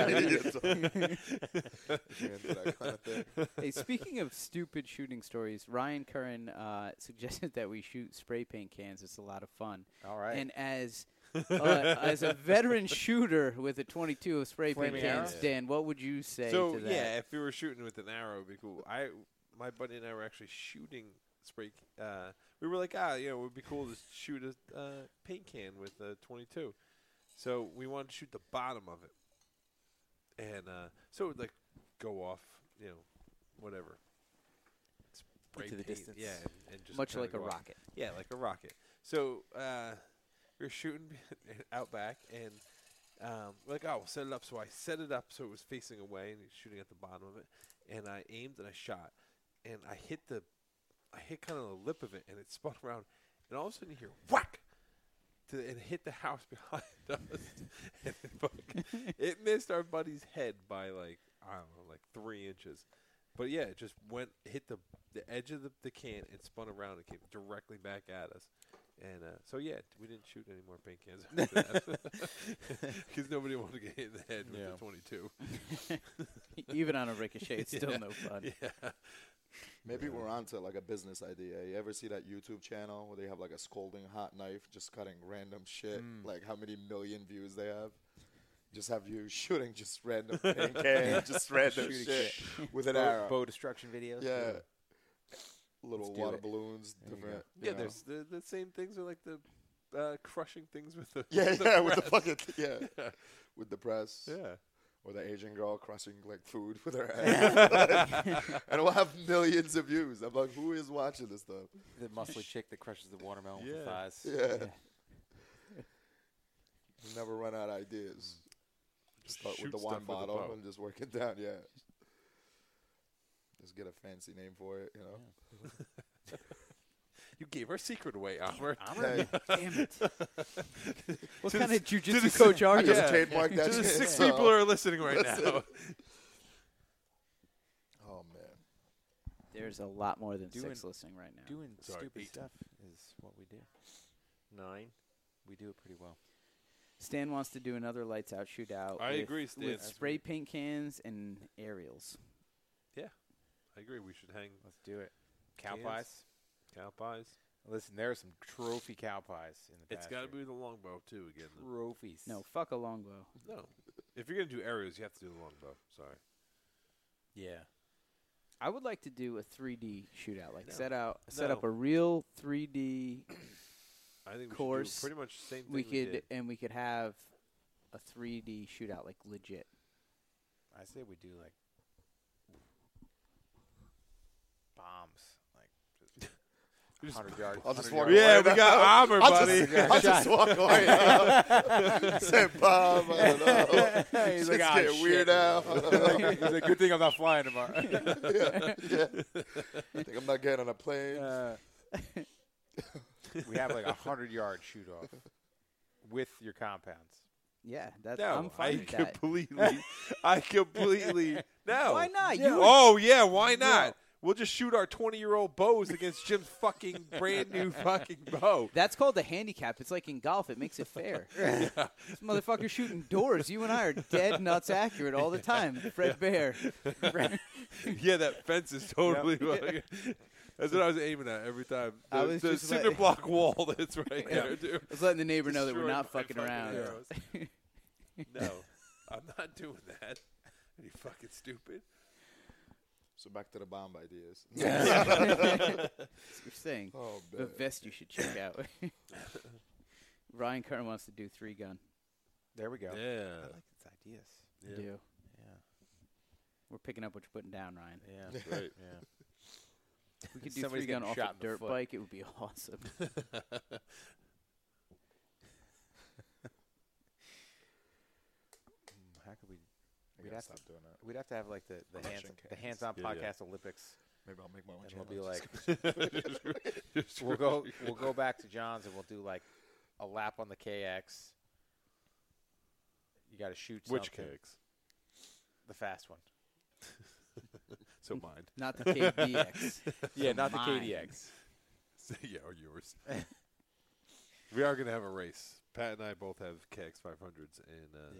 Hey, speaking of stupid shooting stories, Ryan Curran suggested that we shoot spray paint cans. It's a lot of fun. All right. And as a veteran shooter with a 22 of spray paint Flaming cans, arrows? Dan, what would you say So to that? yeah, if we were shooting with an arrow, it'd be cool. My buddy and I were actually shooting spray. We were like, it would be cool to shoot a paint can with a 22. So we wanted to shoot the bottom of it, and so it would like go off, whatever. Spray Into the paint, distance. yeah, and just Much kinda like a go off. rocket. Yeah, like a rocket. So we were shooting out back, and we're like, we'll set it up. So I set it up so it was facing away, and he's shooting at the bottom of it. And I aimed and I shot, and I hit kind of the lip of it, and it spun around, and all of a sudden you hear whack, and hit the house behind us, and it missed our buddy's head by like 3 inches. But yeah, it just hit the edge of the can and spun around and came directly back at us. And so yeah, we didn't shoot any more paint cans after that because nobody wanted to get hit in the head with the 22. Even on a ricochet, it's still no fun. Yeah. Maybe we're on to like a business idea. You ever see that YouTube channel where they have like a scolding hot knife just cutting random shit? Like how many million views they have? Just have you shooting just random paint can, just random shit with an arrow. Bow destruction videos. Yeah. Little Let's do water it. balloons, There you different. Yeah, you know. there's the same things are like the crushing things with the with the fucking with the press. Yeah. Or the Asian girl crushing like food with her hands. And it will have millions of views. I'm like, who is watching this stuff? The muscly chick that crushes the watermelon with Yeah. the thighs. Yeah. You never run out of ideas. Just start with Shoot the stuff wine with a bottle bow. and just work it down. Yeah. Just get a fancy name for it, You gave our secret away, Albert. Hey, Damn it. What To kind the- of to jujitsu the- coach are I you? just Yeah. trademarked that To the shit, 6 so- people who are listening right That's now. it. Oh man. There's a lot more than Doing- 6 listening right now. Doing Sorry, stupid 8. stuff is what we do. 9. We do it pretty well. Stan wants to do another lights out shootout. I with, agree, Stan. With That's spray paint cans and aerials. I agree. We should hang Let's do it. Cow Cans. pies. cow pies. Listen, there are some trophy cow pies in the It's got to pasture. be the longbow too. Again, Trophies. No, fuck a longbow. no. If you're gonna do areas, you have to do the longbow. Sorry. Yeah. I would like to do a 3D shootout. Like No. set up No. a real 3D I think we Course, should do pretty much the same thing we we could did. and we could have a 3D shootout, like legit. I say we do like bombs, like just 100 yards. I'll just 100 walk yards. Yeah, away. we got armor, I'll buddy. I'll just walk away. Say, Bob, I don't know. He's Shit's like, "Ah, getting shit." weird now. He's like, good thing I'm not flying tomorrow. yeah. I think I'm not getting on a plane. We have like 100-yard shoot off with your compounds. Yeah, that's No, I'm fine with that. I completely. No. Why not? Yeah. You would- Oh yeah, why not? We'll just shoot our 20-year-old bows against Jim's fucking brand new fucking bow. That's called the handicap. It's like in golf. It makes it fair. This motherfucker's shooting doors. You and I are dead nuts accurate all the time. Fred Bear. Yeah, that fence is totally. Fucking, that's what I was aiming at every time. I The, was the just cinder like- block wall that's right there, dude. I was letting the neighbor know that we're Destroyed not my fucking around. arrows. No, I'm not doing that. Are you fucking stupid? So back to the bomb ideas. You're saying Oh, the man. vest you should check out. Ryan Kern wants to do 3-gun. There we go. Yeah. I like his ideas. Yeah. Do. Yeah. We're picking up what you're putting down, Ryan. Yeah. That's right. Yeah. If we could do Somebody's 3-gun getting off shot a in the dirt foot. bike, it would be awesome. How could we? I We'd gotta have, stop doing that. we'd have to have like the Punching cans. hands-on Yeah, podcast Olympics, Maybe I'll make my own and channel. we'll be like, we'll go back to John's and we'll do like a lap on the KX. You got to shoot Which something. cakes? The fast one. So mine. Not the KDX. Yeah, not the Mine. KDX. Yeah, or yours. We are gonna have a race. Pat and I both have KX 500s, and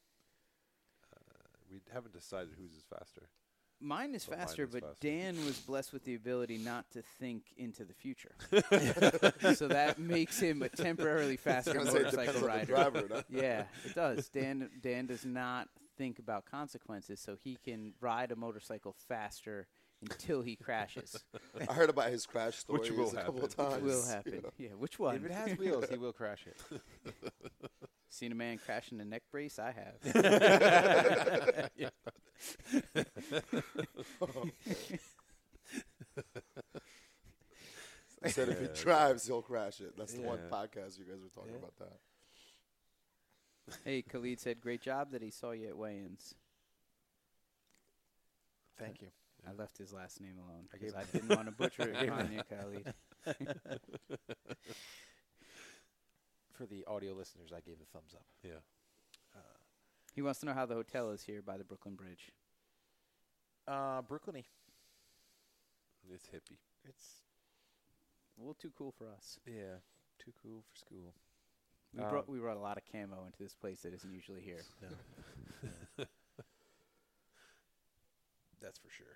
we haven't decided whose is faster. Mine is But mine faster, is but faster. Dan was blessed with the ability not to think into the future. So that makes him a temporarily faster I was gonna say, it motorcycle depends rider. on the driver, no? Yeah, it does. Dan does not think about consequences, so he can ride a motorcycle faster until he crashes. I heard about his crash stories Which will a couple of happen. times. Will happen. Yeah, which one? If it has wheels, he will crash it. Seen a man crash in a neck brace? I have. He said if Yeah, he drives, he'll crash it. That's the one Yeah. podcast you guys were talking Yeah. about that. Hey, Khalid said, great job that he saw you at weigh-ins. Thank you. I left his last name alone I because gave I him- didn't want to butcher it on you, Khalid. For the audio listeners, I gave a thumbs up. Yeah. He wants to know how the hotel is here by the Brooklyn Bridge. Brooklyny. It's hippie. It's A little too cool for us. yeah, too cool for school. We brought a lot of camo into this place that isn't usually here. That's for sure.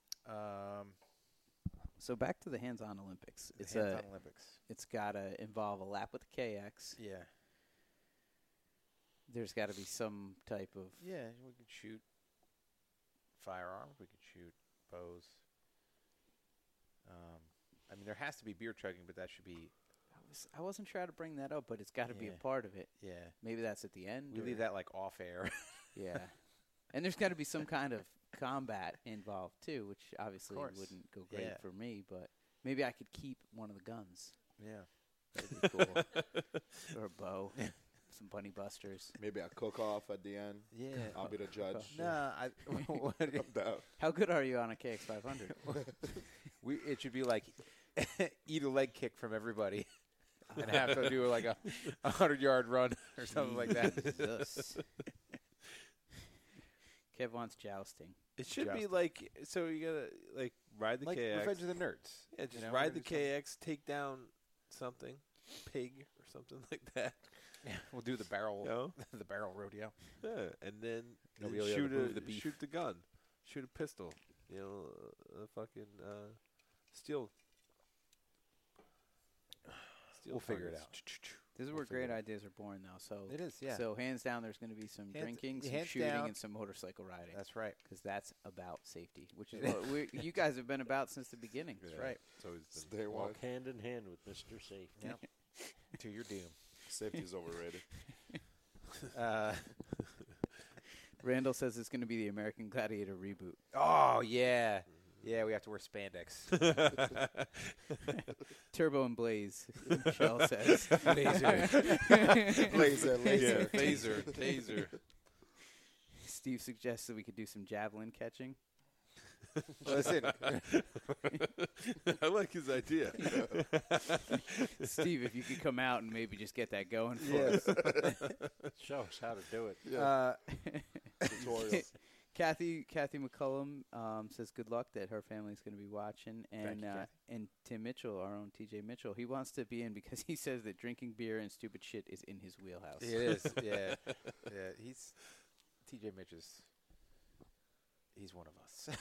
So back to the hands-on Olympics. The hands-on Olympics. It's got to involve a lap with the KX. Yeah. There's got to be some type of. Yeah, we could shoot firearms. We could shoot bows. I mean, there has to be beer chugging, but that should be. I wasn't sure how to bring that up, but it's got to be a Yeah. part of it. Yeah. Maybe that's at the end. We or- leave that like off air. Yeah. And there's got to be some kind of combat involved too, which obviously course. wouldn't go great Yeah. for me, but maybe I could keep one of the guns. Yeah. That'd be cool. Or a bow. Some bunny busters. Maybe a cook-off at the end. Yeah. I'll be the judge. Nah, I'm down. How good are you on a KX500? it should be like eat a leg kick from everybody and have to do like a 100-yard run or something like that. Jesus. Kev wants jousting. It should be Jousting. like, so you gotta like ride the Like KX. Revenge of the Nerds. Yeah, just You know, ride we're the gonna do KX, take down something, pig or something like that. Yeah, we'll do the barrel, No? the barrel rodeo. Yeah, and then Nobody will be able to move the beef. shoot the gun, shoot a pistol, a fucking steel. We'll figure it targets. This is We'll where figure great it out. ideas are born, though. So It is, yeah. So hands down, there's going to be some Hands- drinking, some hands shooting, down. and some motorcycle riding. That's right. Because that's about safety, which is what you guys have been about since the beginning. Yeah, right. It's always been Stay one. Walk hand in hand with Mr. Safe. Yep. To your doom. Safety is overrated. Randall says it's going to be the American Gladiator reboot. Oh yeah, yeah. We have to wear spandex. Turbo and Blaze, Michelle says. Laser. Laser. Yeah, phaser, taser. Steve suggests that we could do some javelin catching. Listen, I like his idea. Steve, if you could come out and maybe just get that going for us. Show us how to do it. Tutorial. Kathy McCullum says good luck that her family's going to be watching, and and Tim Mitchell, our own TJ Mitchell, he wants to be in because he says that drinking beer and stupid shit is in his wheelhouse. it is. Yeah, yeah. He's TJ Mitch's. He's one of us.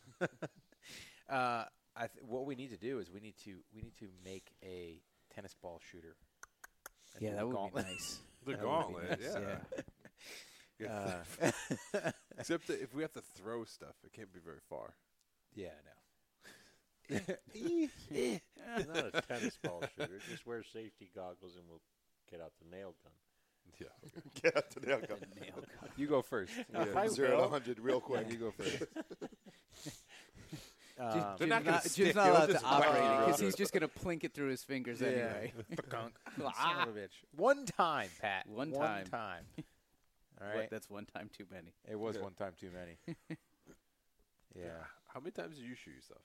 What we need to do is we need to make a tennis ball shooter. Yeah, that would gauntlet. be nice. The That would be gauntlet, nice, yeah. Except that if we have to throw stuff, it can't be very far. Yeah, It's not a tennis ball shooter. Just wear safety goggles and we'll get out the nail gun. Yeah. Get out the nail gun. Nail gun. You go first. I 0 to will. 100 real quick. You go first. Jim's not gonna Jim's stick. not It'll allowed to just operate fire because out. he's just going to plink it through his fingers anyway. Son of a bitch. One time, Pat. One All time. right. What, that's one time too many. It was one time too many. Yeah. How many times do you shoot yourself?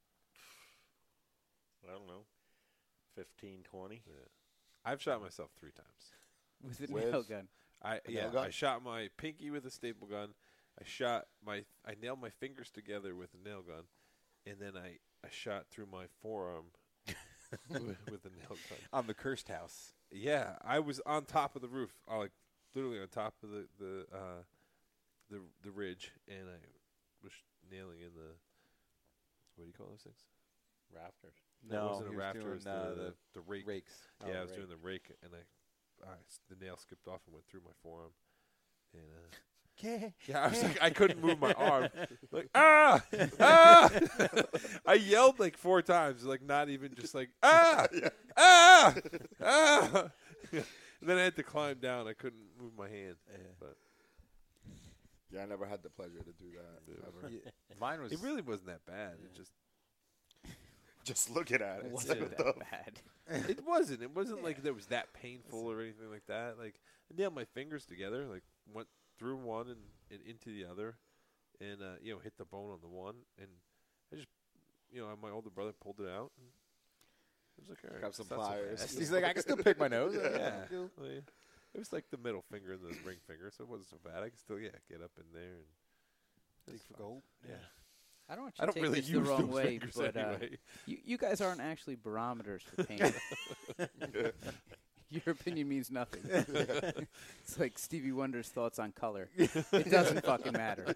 I don't know. 15, 20. I've shot myself 3 times. With a With- nail gun. nail gun? I shot my pinky with a staple gun. I nailed my fingers together with a nail gun, and then I shot through my forearm with a nail gun. On the cursed house. Yeah, I was on top of the roof, literally on top of the ridge, and I was nailing in the, what do you call those things? Rafters. No, it wasn't he a was rafter. It doing, was the rake. rakes. Yeah, Oh, I was rake. doing the rake, and the nail skipped off and went through my forearm. And yeah, I was like, I couldn't move my arm. Like, ah! I yelled like 4 times, like not even just like, ah! Ah! Ah! And then I had to climb down. I couldn't move my hand. But Yeah, I never had the pleasure to do that. Ever. Mine was. it really wasn't that bad. It just, Just looking at it. Wasn't What that the- bad. it wasn't. It wasn't like that was that painful or anything like that. Like, I nailed my fingers together, like went through one and into the other, and hit the bone on the one, and I just, my older brother pulled it out. And it was like, all right, Grab some it's not so pliers. bad. He's like, I can still pick my nose. Yeah. Like, it was like the middle finger and the ring finger, so it wasn't so bad. I could still, get up in there and Dig for gold. Yeah. I don't want you I to don't take really this use the wrong those way, fingers but anyway. you guys aren't actually barometers for pain. Your opinion means nothing. It's like Stevie Wonder's thoughts on color. It doesn't fucking matter.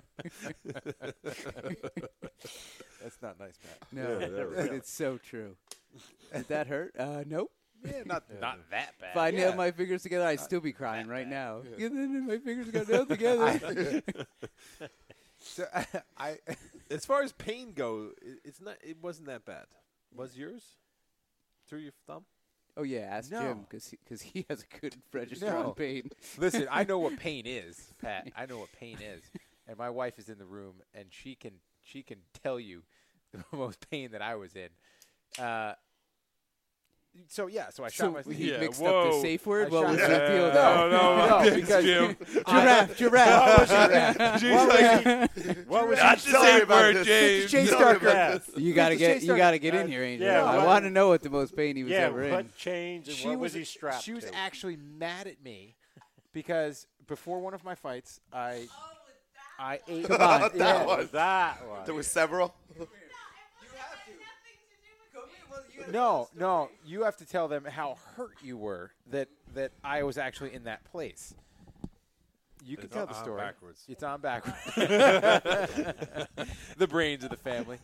That's not nice, Pat. No, it's so true. Did that hurt? Nope. Yeah, not that bad. If I nailed my fingers together, I'd still be crying right now. And then my fingers got nailed together. So I As far as pain goes, it wasn't that bad. Was yours through your thumb? Oh yeah, ask No. Jim because he has a good register No. on pain. listen. I know what pain is, Pat. I know what pain is, and my wife is in the room, and she can tell you the most pain that I was in. So I shot my. he Yeah, mixed up whoa. the safe word. I What shot- was Yeah. the deal? No, there? thanks, because- Jim. Giraffe. What was Not the same word, James. Chase Tell me Starker. about this. You gotta Chase get in here, Angel. yeah, I what- want to know what the most pain he was Yeah, ever in. what chains and what was he strapped She was to? actually mad at me because before one of my fights, I ate. Come on. That one. That one. There were several. No, you have to tell them how hurt you were that I was actually in that place. You can It's tell the on story. backwards. It's on backwards. The brains of the family.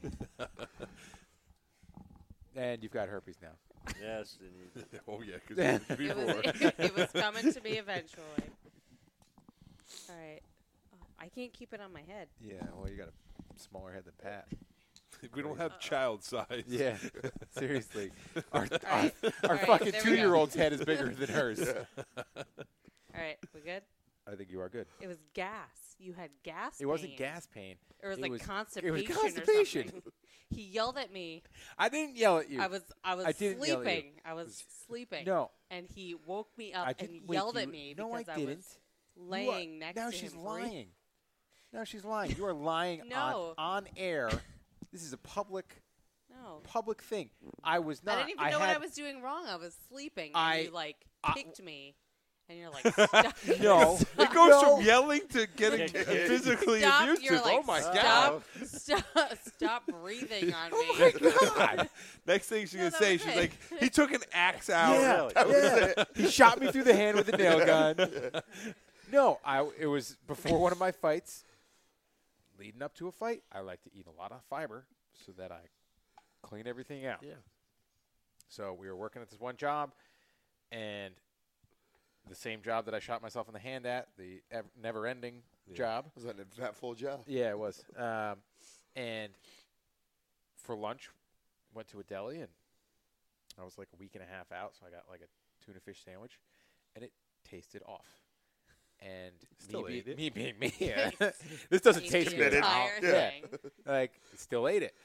And you've got herpes now. Yes. And you, Oh yeah, because before. It was coming to me eventually. All right. Oh, I can't keep it on my head. Yeah, well, you got a smaller head than Pat. We don't have child size. Yeah, seriously. Our right. our All right, fucking there we go. 2-year-old's head is bigger than hers. All right, we good? I think you are good. It was gas. You had gas. It wasn't pain. gas pain. Or it was It like was- constipation. it was constipation. Or something. He yelled at me. I didn't yell at you. I was I didn't yell at you. sleeping. I was sleeping. No. And he woke me up I and didn't wake yelled you. at me No, because I I didn't. was laying next now to she's him. lying. Now she's lying. You are lying No. on air. This is a public No. thing. I was not. I didn't even know what had, I was doing wrong. I was sleeping. I- And you, like, I- kicked me. And you're like, stop. No. It goes No. from yelling to getting Yeah. physically Stop. abusive. You're like, Oh my stop, god! stop breathing on me. Oh my God. Next thing she's No, gonna that say, was she's it. like, he took an axe out. Yeah, yeah. He shot me through the hand with a nail gun. No, it was before one of my fights. Leading up to a fight, I like to eat a lot of fiber so that I clean everything out. Yeah. So we were working at this one job, and the same job that I shot myself in the hand at, the never-ending job. Was that an eventful job? Yeah, it was. And for lunch, went to a deli, and I was like a week and a half out, so I got like a tuna fish sandwich, and it tasted off. And Still ate it. me being me, this doesn't Ate taste the good. entire Yeah. thing. Like, still ate it.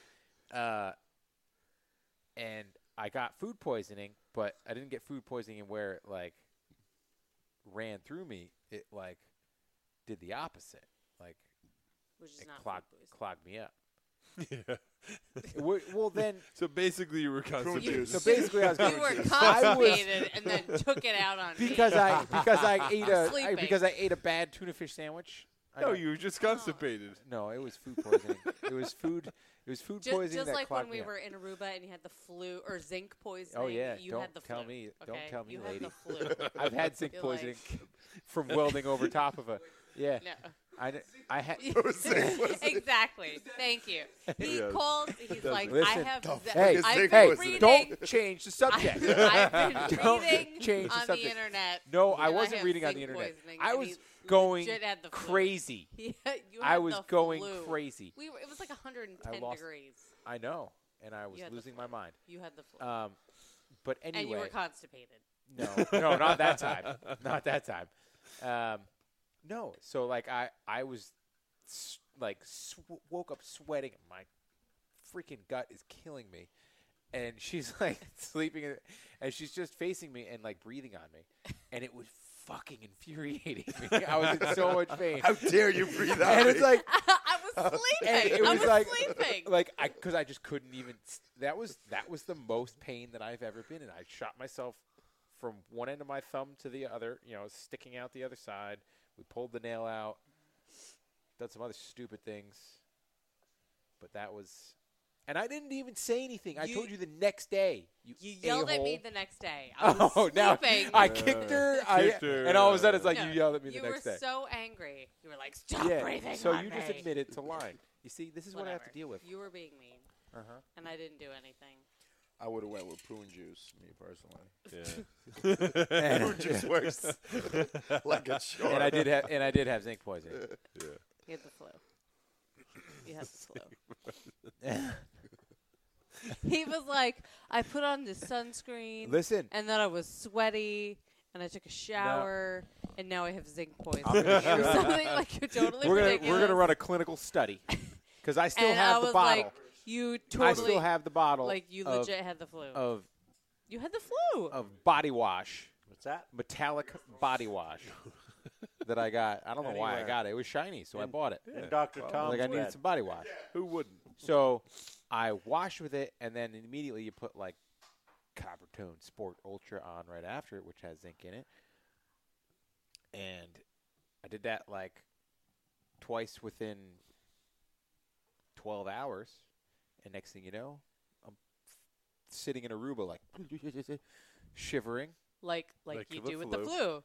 And I got food poisoning, but I didn't get food poisoning where it, like, ran through me. It, like, did the opposite. Like, Which is it not clogged, food poisoning. clogged me up. Yeah. Well, then, So basically, you were constipated. so basically, I was You going were I was constipated and then took it out on because me. I Sleeping. because I ate a bad tuna fish sandwich. I No, don't- you were just constipated. No, it was food poisoning. it was food poisoning Just that like clogged when we me up. were in Aruba and you had the flu or zinc poisoning. Oh yeah, you don't had the tell flu. me, Okay? don't tell me, you lady. had the flu. I've had zinc You're poisoning like- from welding over top of a. Yeah, No. I had. Exactly. Thank you. He Yes. called. He's like, Listen. I have. Hey, is I've zinc been poisoning? reading. Don't change the subject. I've been Don't reading change the on the subject. internet. No, I and wasn't have reading on zinc the internet. poisoning, I and was he going legit had the flu. crazy. You I had was the going flu. crazy. It was like 110 I lost- degrees. I know, and I was You had the losing flu. my mind. You had the flu, But anyway, and you were constipated. No, not that time. Not that time. No, so like I was woke up sweating. My freaking gut is killing me, and she's like sleeping, and she's just facing me and like breathing on me, and it was fucking infuriating me. I was in so much pain. How dare you breathe out? And it's like, I was sleeping. and it I was was like, sleeping. because I just couldn't even. That was the most pain that I've ever been in. I shot myself from one end of my thumb to the other, sticking out the other side. We pulled the nail out. Done some other stupid things, but that was. And I didn't even say anything. I You- told you the next day. You yelled at me a-hole. the next day. I was Oh, now sleeping. I kicked her. Kicked her, and all of a sudden it's like No, you yelled at me you the next were day. so angry. You were like, "Stop Yeah. breathing So on you me." just admitted to lying. You see, this is what I have to Whatever. deal with. You were being mean, Uh-huh. and I didn't do anything. I would have went with prune juice, me personally. Yeah. Prune juice works like a shark. And I did have zinc poisoning. You had the flu. You had the flu. He was like, I put on this sunscreen, Listen, and then I was sweaty, and I took a shower, and now I have zinc poisoning. I'm gonna show It was you. something like totally we're ridiculous. gonna run a clinical study because I still and have I the was bottle. like, you I totally still have the bottle. like you of, legit had the flu. of You had the flu. of body wash, What's that? metallic body wash that I got. I don't know why I Anywhere. got it. It was shiny, so I bought it. And Dr. Tom's Like I needed bed. some body wash. Who wouldn't? So I washed with it, and then immediately you put like Coppertone Sport Ultra on right after it, which has zinc in it. And I did that like twice within 12 hours. And next thing you know, I'm sitting in Aruba like shivering. like Like you the do with the flu.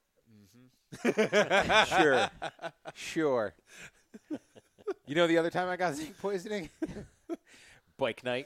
flu. Sure. You know the other time I got zinc poisoning? Bike night.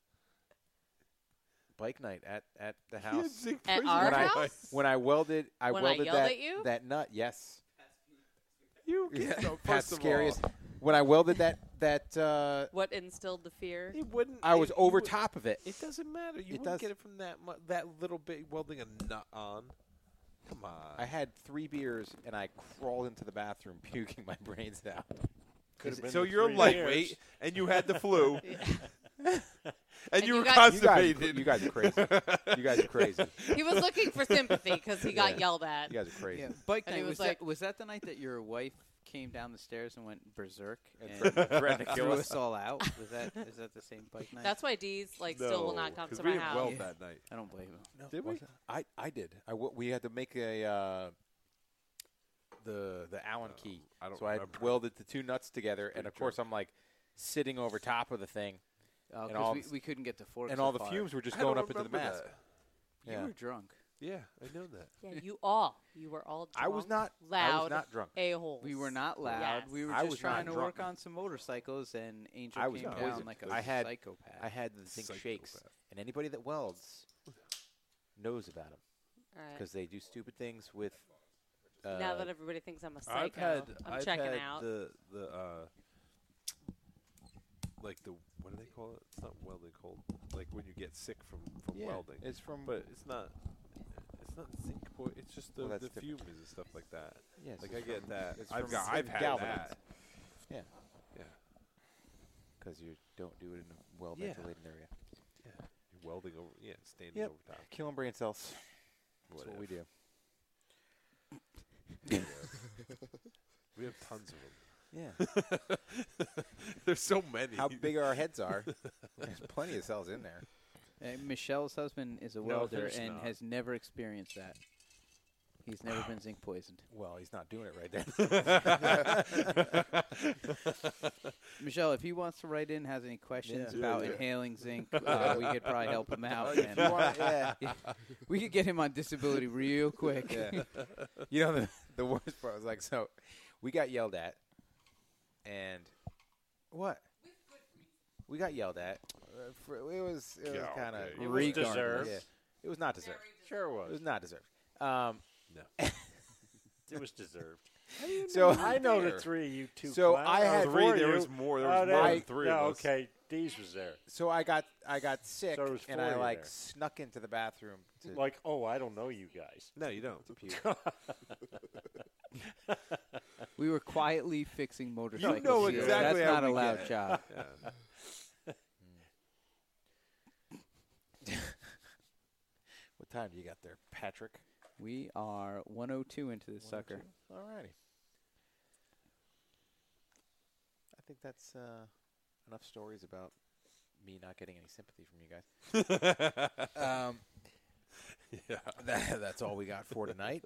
Bike night at the house. At our When I- house? When I welded, When I welded yelled that at you? that nut. Yes. You Yeah, no, Pat's first of scariest. all, When I welded that What instilled the fear? it wouldn't. I was it- over you would- top of it. It doesn't matter. You It wouldn't does. get it from that little bit welding a nut on. Come on. I had 3 beers and I crawled into the bathroom puking my brains out. Could've been So the you're 3 lightweight, beers. and you had the flu, and you you were got- constipated. You guys are crazy. You guys are crazy. He was looking for sympathy because he got yelled at. You guys are crazy. Yeah, bike And he night. was Was like- that the night that your wife came down the stairs and went berserk and threatened to kill threw us. us all out? Is that the same bike night? That's why Dee's still will not come 'cause to we my didn't house. weld that night. I don't blame him. No, Did we? was it? I did. We had to make the Allen key. I don't So I remember. welded the 2 nuts together, and Pretty of course drunk. I'm like sitting over top of the thing, Oh, And all 'cause the- we couldn't get the forks. and all the apart. fumes were just I don't going up into the remember mask. that. You Yeah. were drunk. Yeah, I know that. Yeah, you were all drunk, I was not. loud, I was not drunk. a-holes. We were not loud. Yes. We were I just was not trying to drunk. work on some motorcycles, and Angel I was came not down poisoned. like a I had- psychopath. I had the zinc shakes, Psychopath. and anybody that welds knows about them All right. because they do stupid things with. Now that everybody thinks I'm a psycho, I'm I've checking had out. the like the what do they call it? It's not welding cold. Like when you get sick from Yeah, welding. it's from. But it's not zinc It's just the, Well, that's the different. fumes and stuff like that. Yes, Like it's I get from- that. it's I've from had galvanized. that. Yeah, Yeah. because you don't do it in a well Yeah. ventilated area. Yeah. You're welding over. Yeah, standing Yep. over top. Killing brain cells. That's Whatever. what we do. We have tons of them. Yeah. There's so many. How big our heads are. There's plenty of cells in there. Michelle's husband is a No, welder there's and not. has never experienced that. He's never been zinc poisoned. Well, he's not doing it right then. Michelle, if he wants to write in, has any questions Yeah. about Yeah. inhaling zinc, we could probably help him out. If and, you want, yeah. we could get him on disability real quick. Yeah. You know, the worst part was like, so we got yelled at, and what? We got yelled at. It was Yeah, kind of okay. It was deserved. Yeah. It was not deserved. Sure It was. was not deserved. It was deserved. So I know the 3 of you two. So clowns. I had Before 3. There you. was more. There Oh, was more there- than 3 no, of us. okay. Deez was there. So I got sick, So there was and 4 I of you like there. snuck into the bathroom to Like, oh, I don't know you guys. No, you don't. puke. We were quietly fixing motorcycles. know here. exactly That's how not a we loud get it. job. Yeah. What time do you got there, Patrick? We are 102 into this sucker. Alrighty. I think that's enough stories about me not getting any sympathy from you guys. Yeah. That's all we got for tonight.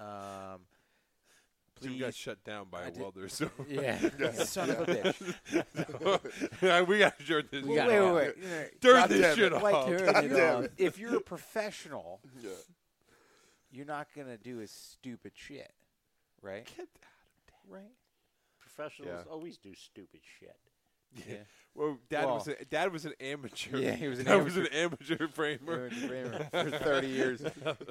Jim got shut down by I a did- welder. So Yeah, son of a bitch. we got to turn this. We shit gotta- off. wait. Turn God this damn shit it. off. Like, Turn it off. if you're a professional, Yeah. you're not gonna do as stupid shit, right? Right. Professionals Yeah. always do stupid shit. Yeah. Well, Dad Well- was an amateur. Yeah, he was an Dad was amateur. an amateur framer. For 30 years.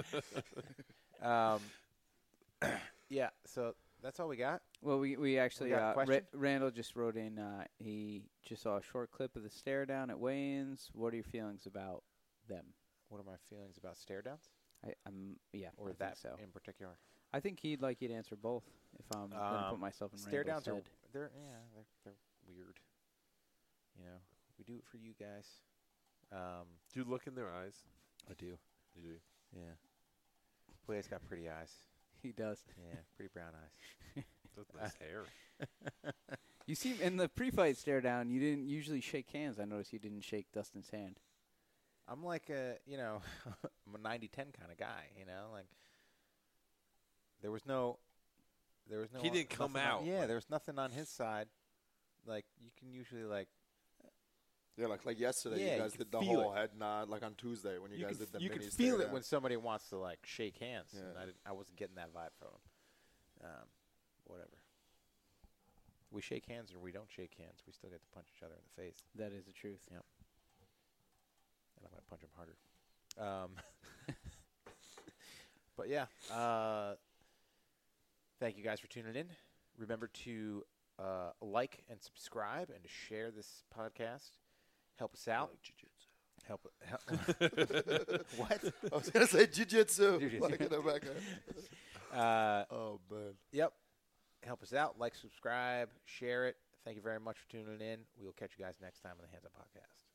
Yeah. So that's all we got. Well, we actually got a question? Randall just wrote in. He just saw a short clip of the stare down at weigh-ins. What are your feelings about them? What are my feelings about stare downs, Yeah, or I think that so. in particular? I think he'd like you to answer both. If I'm gonna put myself in Stare Randall's downs are head. they're weird. You know, we do it for you guys. Do you look in their eyes? I do. You do. Yeah. Boy, it's got pretty eyes. He does. Yeah, pretty brown eyes. That's nice hair. You see, in the pre-fight stare down, you didn't usually shake hands. I noticed you didn't shake Dustin's hand. I'm like I'm a 90-10 kind of guy. You know, like there was no. He didn't come nothing out, yeah, like- there was nothing on his side. Like you can usually like. Yeah, like yesterday, Yeah, you you guys could did the feel whole head nod, like on Tuesday when you guys did the you mini can feel stare it down. when somebody wants to like shake hands, and Yeah. I wasn't getting that vibe from him. Whatever. We shake hands or we don't shake hands. We still get to punch each other in the face, That is the truth. Yep. and I'm gonna punch him harder. But yeah, thank you guys for tuning in. Remember to like and subscribe and to share this podcast. Help us out. help. What? I was gonna say jujitsu. Jiu-jitsu. Like in the background. Oh man. Yep. Help us out. Like, subscribe, share it. Thank you very much for tuning in. We will catch you guys next time on the Hands Up Podcast.